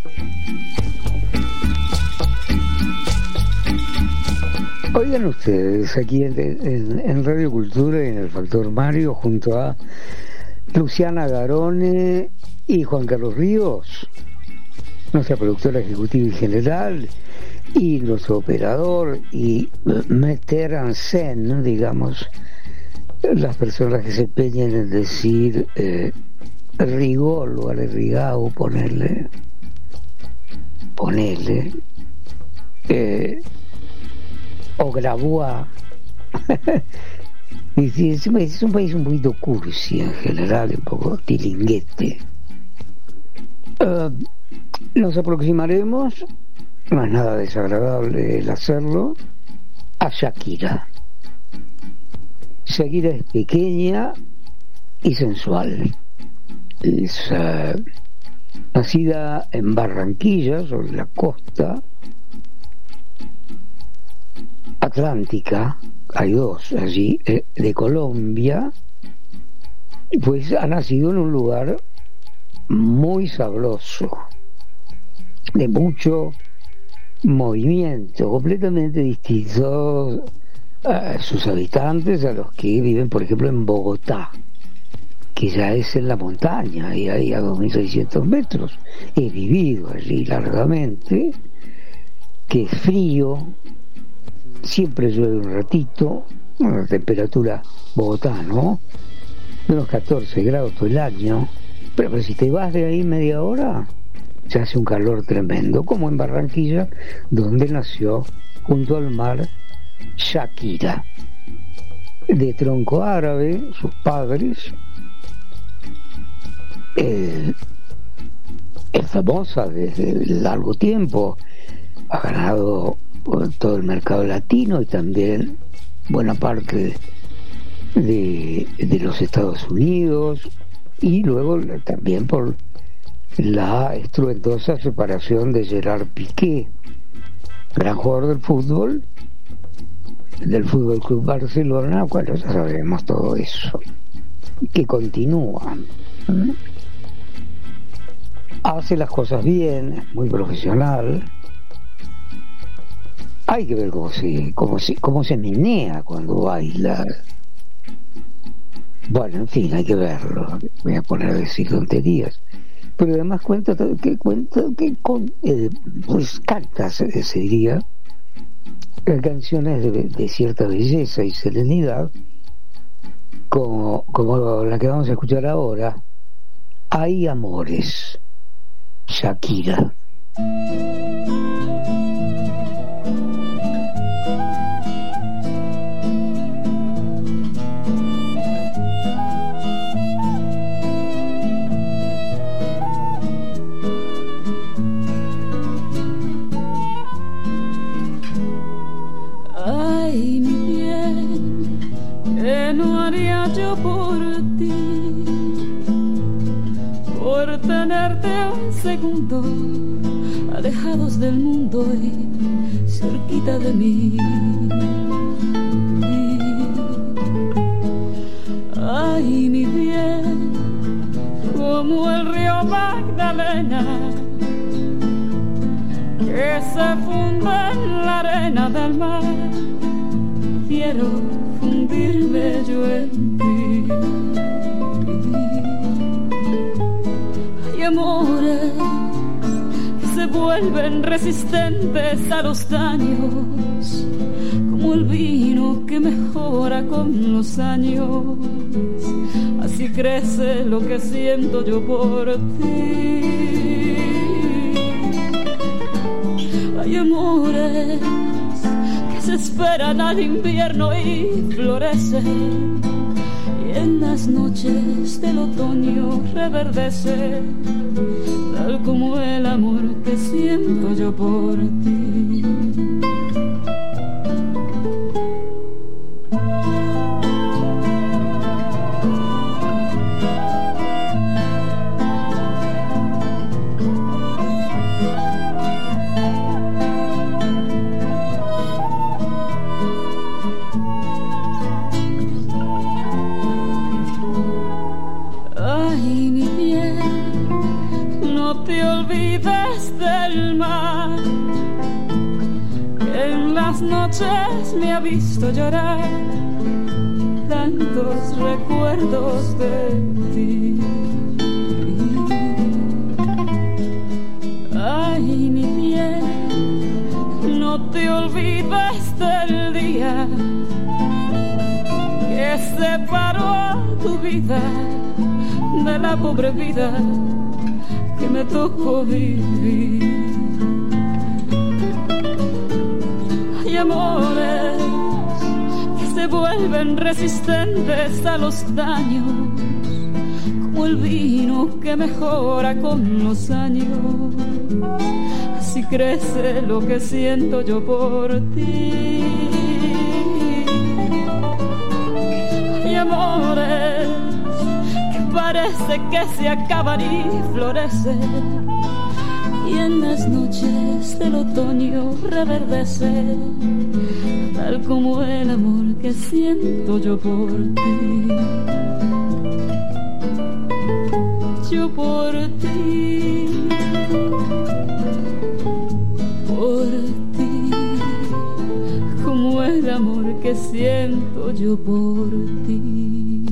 Oigan ustedes, aquí en Radio Cultura y en el Factor Mario, junto a Luciana Garone y Juan Carlos Ríos, nuestra productora ejecutiva y general, y nuestro operador, y meter en scène, digamos, las personas que se empeñan en decir rigor o rigao, ponerle o Grabois. Es un país un poquito cursi en general, un poco tilinguete. Nos aproximaremos, no es nada desagradable el hacerlo, a Shakira. Shakira es pequeña y sensual. Es nacida en Barranquilla, sobre la costa atlántica, hay dos allí, de Colombia, pues ha nacido en un lugar muy sabroso, de mucho movimiento, completamente distinto a sus habitantes, a los que viven, por ejemplo, en Bogotá, que ya es en la montaña, y ahí a 2.600 metros. He vivido allí largamente, que es frío, siempre llueve un ratito, la temperatura Bogotá, ¿no? Unos 14 grados todo el año, pero si te vas de ahí media hora, se hace un calor tremendo, como en Barranquilla, donde nació, junto al mar, Shakira, de tronco árabe, sus padres. Es famosa desde largo tiempo, ha ganado por todo el mercado latino y también buena parte de los Estados Unidos, y luego también por la estruendosa separación de Gerard Piqué, gran jugador del Fútbol Club Barcelona, bueno, ya sabemos todo eso. que continúa. Hace las cosas bien, es muy profesional. Hay que ver cómo se menea cuando baila. Bueno, en fin, hay que verlo. Voy a poner a decir tonterías. Pero además cuenta que pues canta, se diría, canciones de cierta belleza y serenidad, como la que vamos a escuchar ahora, Hay Amores, Shakira. Ay, mi bien, ¿qué no haría yo por ti? Por tenerte un segundo alejados del mundo y cerquita de mí. Ay, mi bien, como el río Magdalena que se funde en la arena del mar, quiero fundirme yo en ti. Hay amores que se vuelven resistentes a los daños, como el vino que mejora con los años. Así crece lo que siento yo por ti. Hay amores que se esperan al invierno y florecen, y en las noches del otoño reverdece, tal como el amor que siento yo por ti. Noches me ha visto llorar tantos recuerdos de ti. Ay, mi bien, no te olvides del día que separó tu vida de la pobre vida que me tocó vivir. Hay amores que se vuelven resistentes a los daños, como el vino que mejora con los años. Así crece lo que siento yo por ti. Hay amores que parece que se acaban y florecen, y en las noches del otoño reverdece, tal como el amor que siento yo por ti. Yo por ti, por ti, como el amor que siento yo por ti.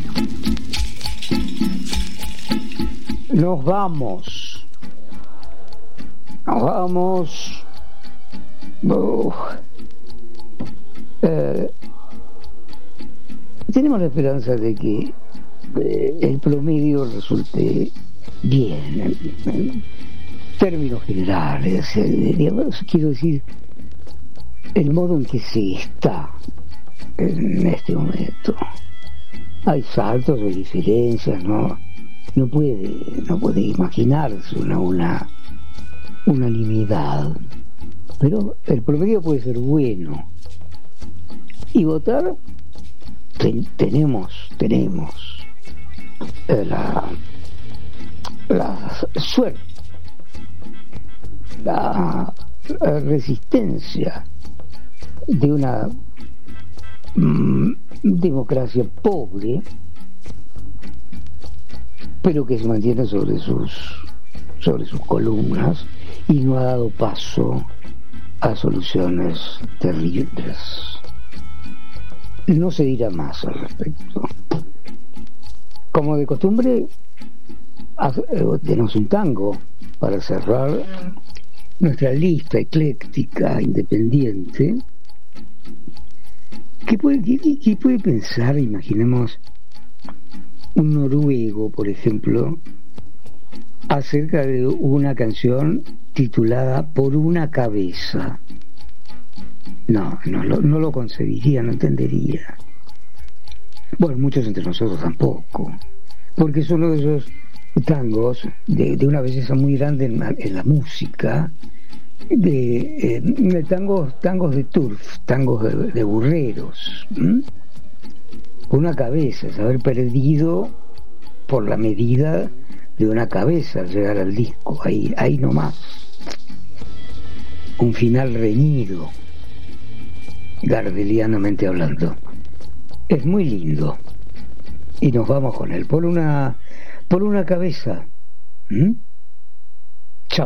Nos vamos. Tenemos la esperanza de que el promedio resulte bien en términos generales. Quiero decir, el modo en que se está en este momento. Hay saltos, hay diferencias, no puede imaginarse una unanimidad, pero el promedio puede ser bueno, y votar tenemos la suerte, la resistencia de una democracia pobre pero que se mantiene sobre sus columnas y no ha dado paso a soluciones terribles. No se dirá más al respecto. Como de costumbre, tenemos un tango para cerrar nuestra lista ecléctica, independiente. ¿Qué puede pensar? Imaginemos un noruego, por ejemplo, acerca de una canción titulada Por una cabeza. No lo concebiría, no entendería. Bueno, muchos entre nosotros tampoco, porque es uno de esos tangos de una belleza muy grande en la música, de tangos de turf, tangos de burreros. Una cabeza, es haber perdido por la medida de una cabeza al llegar al disco, ahí nomás. Un final reñido, gardelianamente hablando. Es muy lindo. Y nos vamos con él. Por una cabeza. Chao.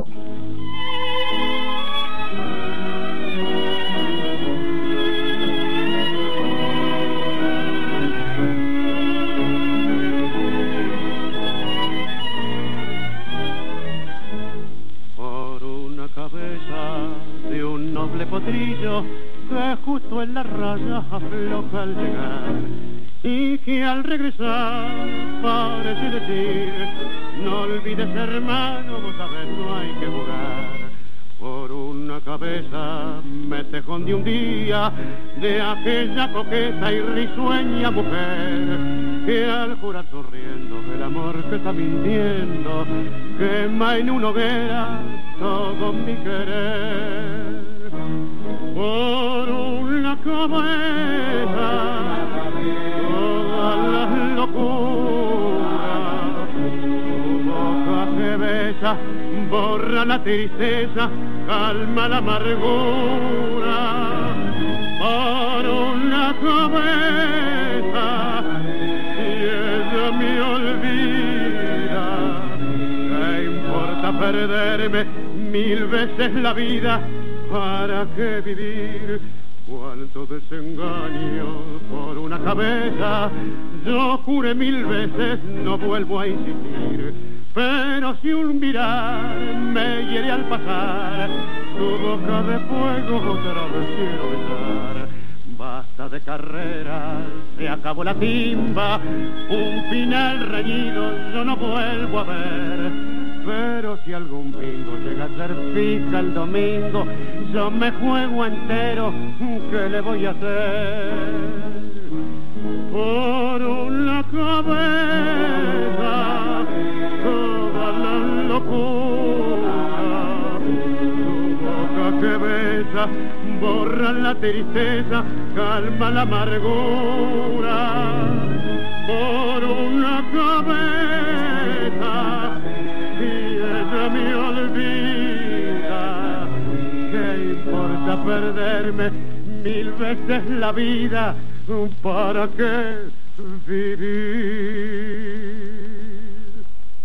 De un noble potrillo que justo en la raya afloja al llegar y que al regresar parece decir: no olvides, hermano, vos sabés, no hay que jugar. Por una cabeza me tejón de un día de aquella coqueta y risueña mujer que al jurar sonriendo el amor que está mintiendo quema en una hoguera todo mi querer. Por una cabeza todas las locuras, tu boca que besa borra la tristeza, calma la amargura. Por una cabeza, si ella me olvida, ¿qué importa perderme 1000 veces la vida? ¿Para qué vivir? Cuánto desengaño por una cabeza. Yo juré 1000 veces, no vuelvo a insistir. Pero si un mirar me hiere al pasar, tu boca de fuego otra vez quiero besar. Basta de carreras, se acabó la timba, un final reñido yo no vuelvo a ver. Pero si algún bingo llega a ser fija el domingo, yo me juego entero, ¿qué le voy a hacer? Por una cabeza toda la locura, tu boca que besa borra la tristeza, calma la amargura. Por una cabeza, si ella me olvida, ¿qué importa perderme 1000 veces la vida? ¿Para qué vivir?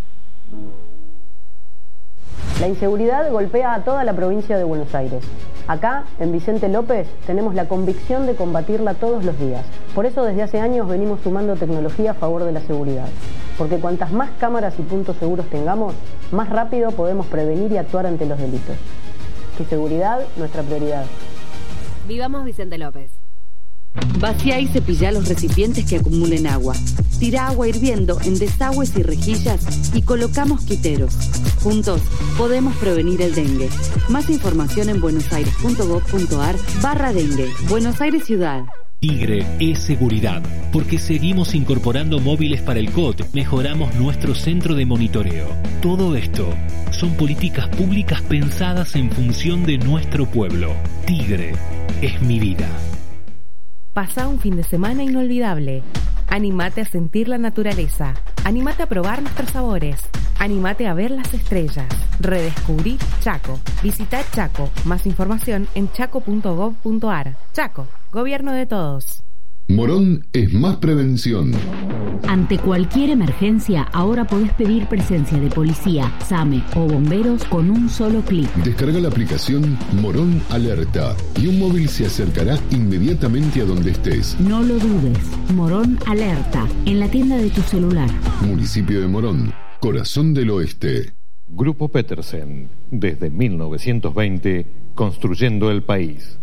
La inseguridad golpea a toda la provincia de Buenos Aires. Acá, en Vicente López, tenemos la convicción de combatirla todos los días. Por eso desde hace años venimos sumando tecnología a favor de la seguridad. Porque cuantas más cámaras y puntos seguros tengamos, más rápido podemos prevenir y actuar ante los delitos. Tu seguridad, nuestra prioridad. Vivamos Vicente López. Vacía y cepilla los recipientes que acumulen agua. Tira agua hirviendo en desagües y rejillas y coloca mosquiteros. Juntos podemos prevenir el dengue. Más información en buenosaires.gov.ar/dengue. Buenos Aires Ciudad. Tigre es seguridad, porque seguimos incorporando móviles para el COT, mejoramos nuestro centro de monitoreo. Todo esto son políticas públicas pensadas en función de nuestro pueblo. Tigre es mi vida. Pasá un fin de semana inolvidable. Animate a sentir la naturaleza. Animate a probar nuestros sabores. Animate a ver las estrellas. Redescubrí Chaco. Visita Chaco. Más información en chaco.gov.ar. Chaco, gobierno de todos. Morón es más prevención. Ante cualquier emergencia, ahora podés pedir presencia de policía, SAME o bomberos con un solo clic. Descarga la aplicación Morón Alerta y un móvil se acercará inmediatamente a donde estés. No lo dudes. Morón Alerta, en la tienda de tu celular. Municipio de Morón, corazón del oeste. Grupo Petersen, desde 1920, construyendo el país.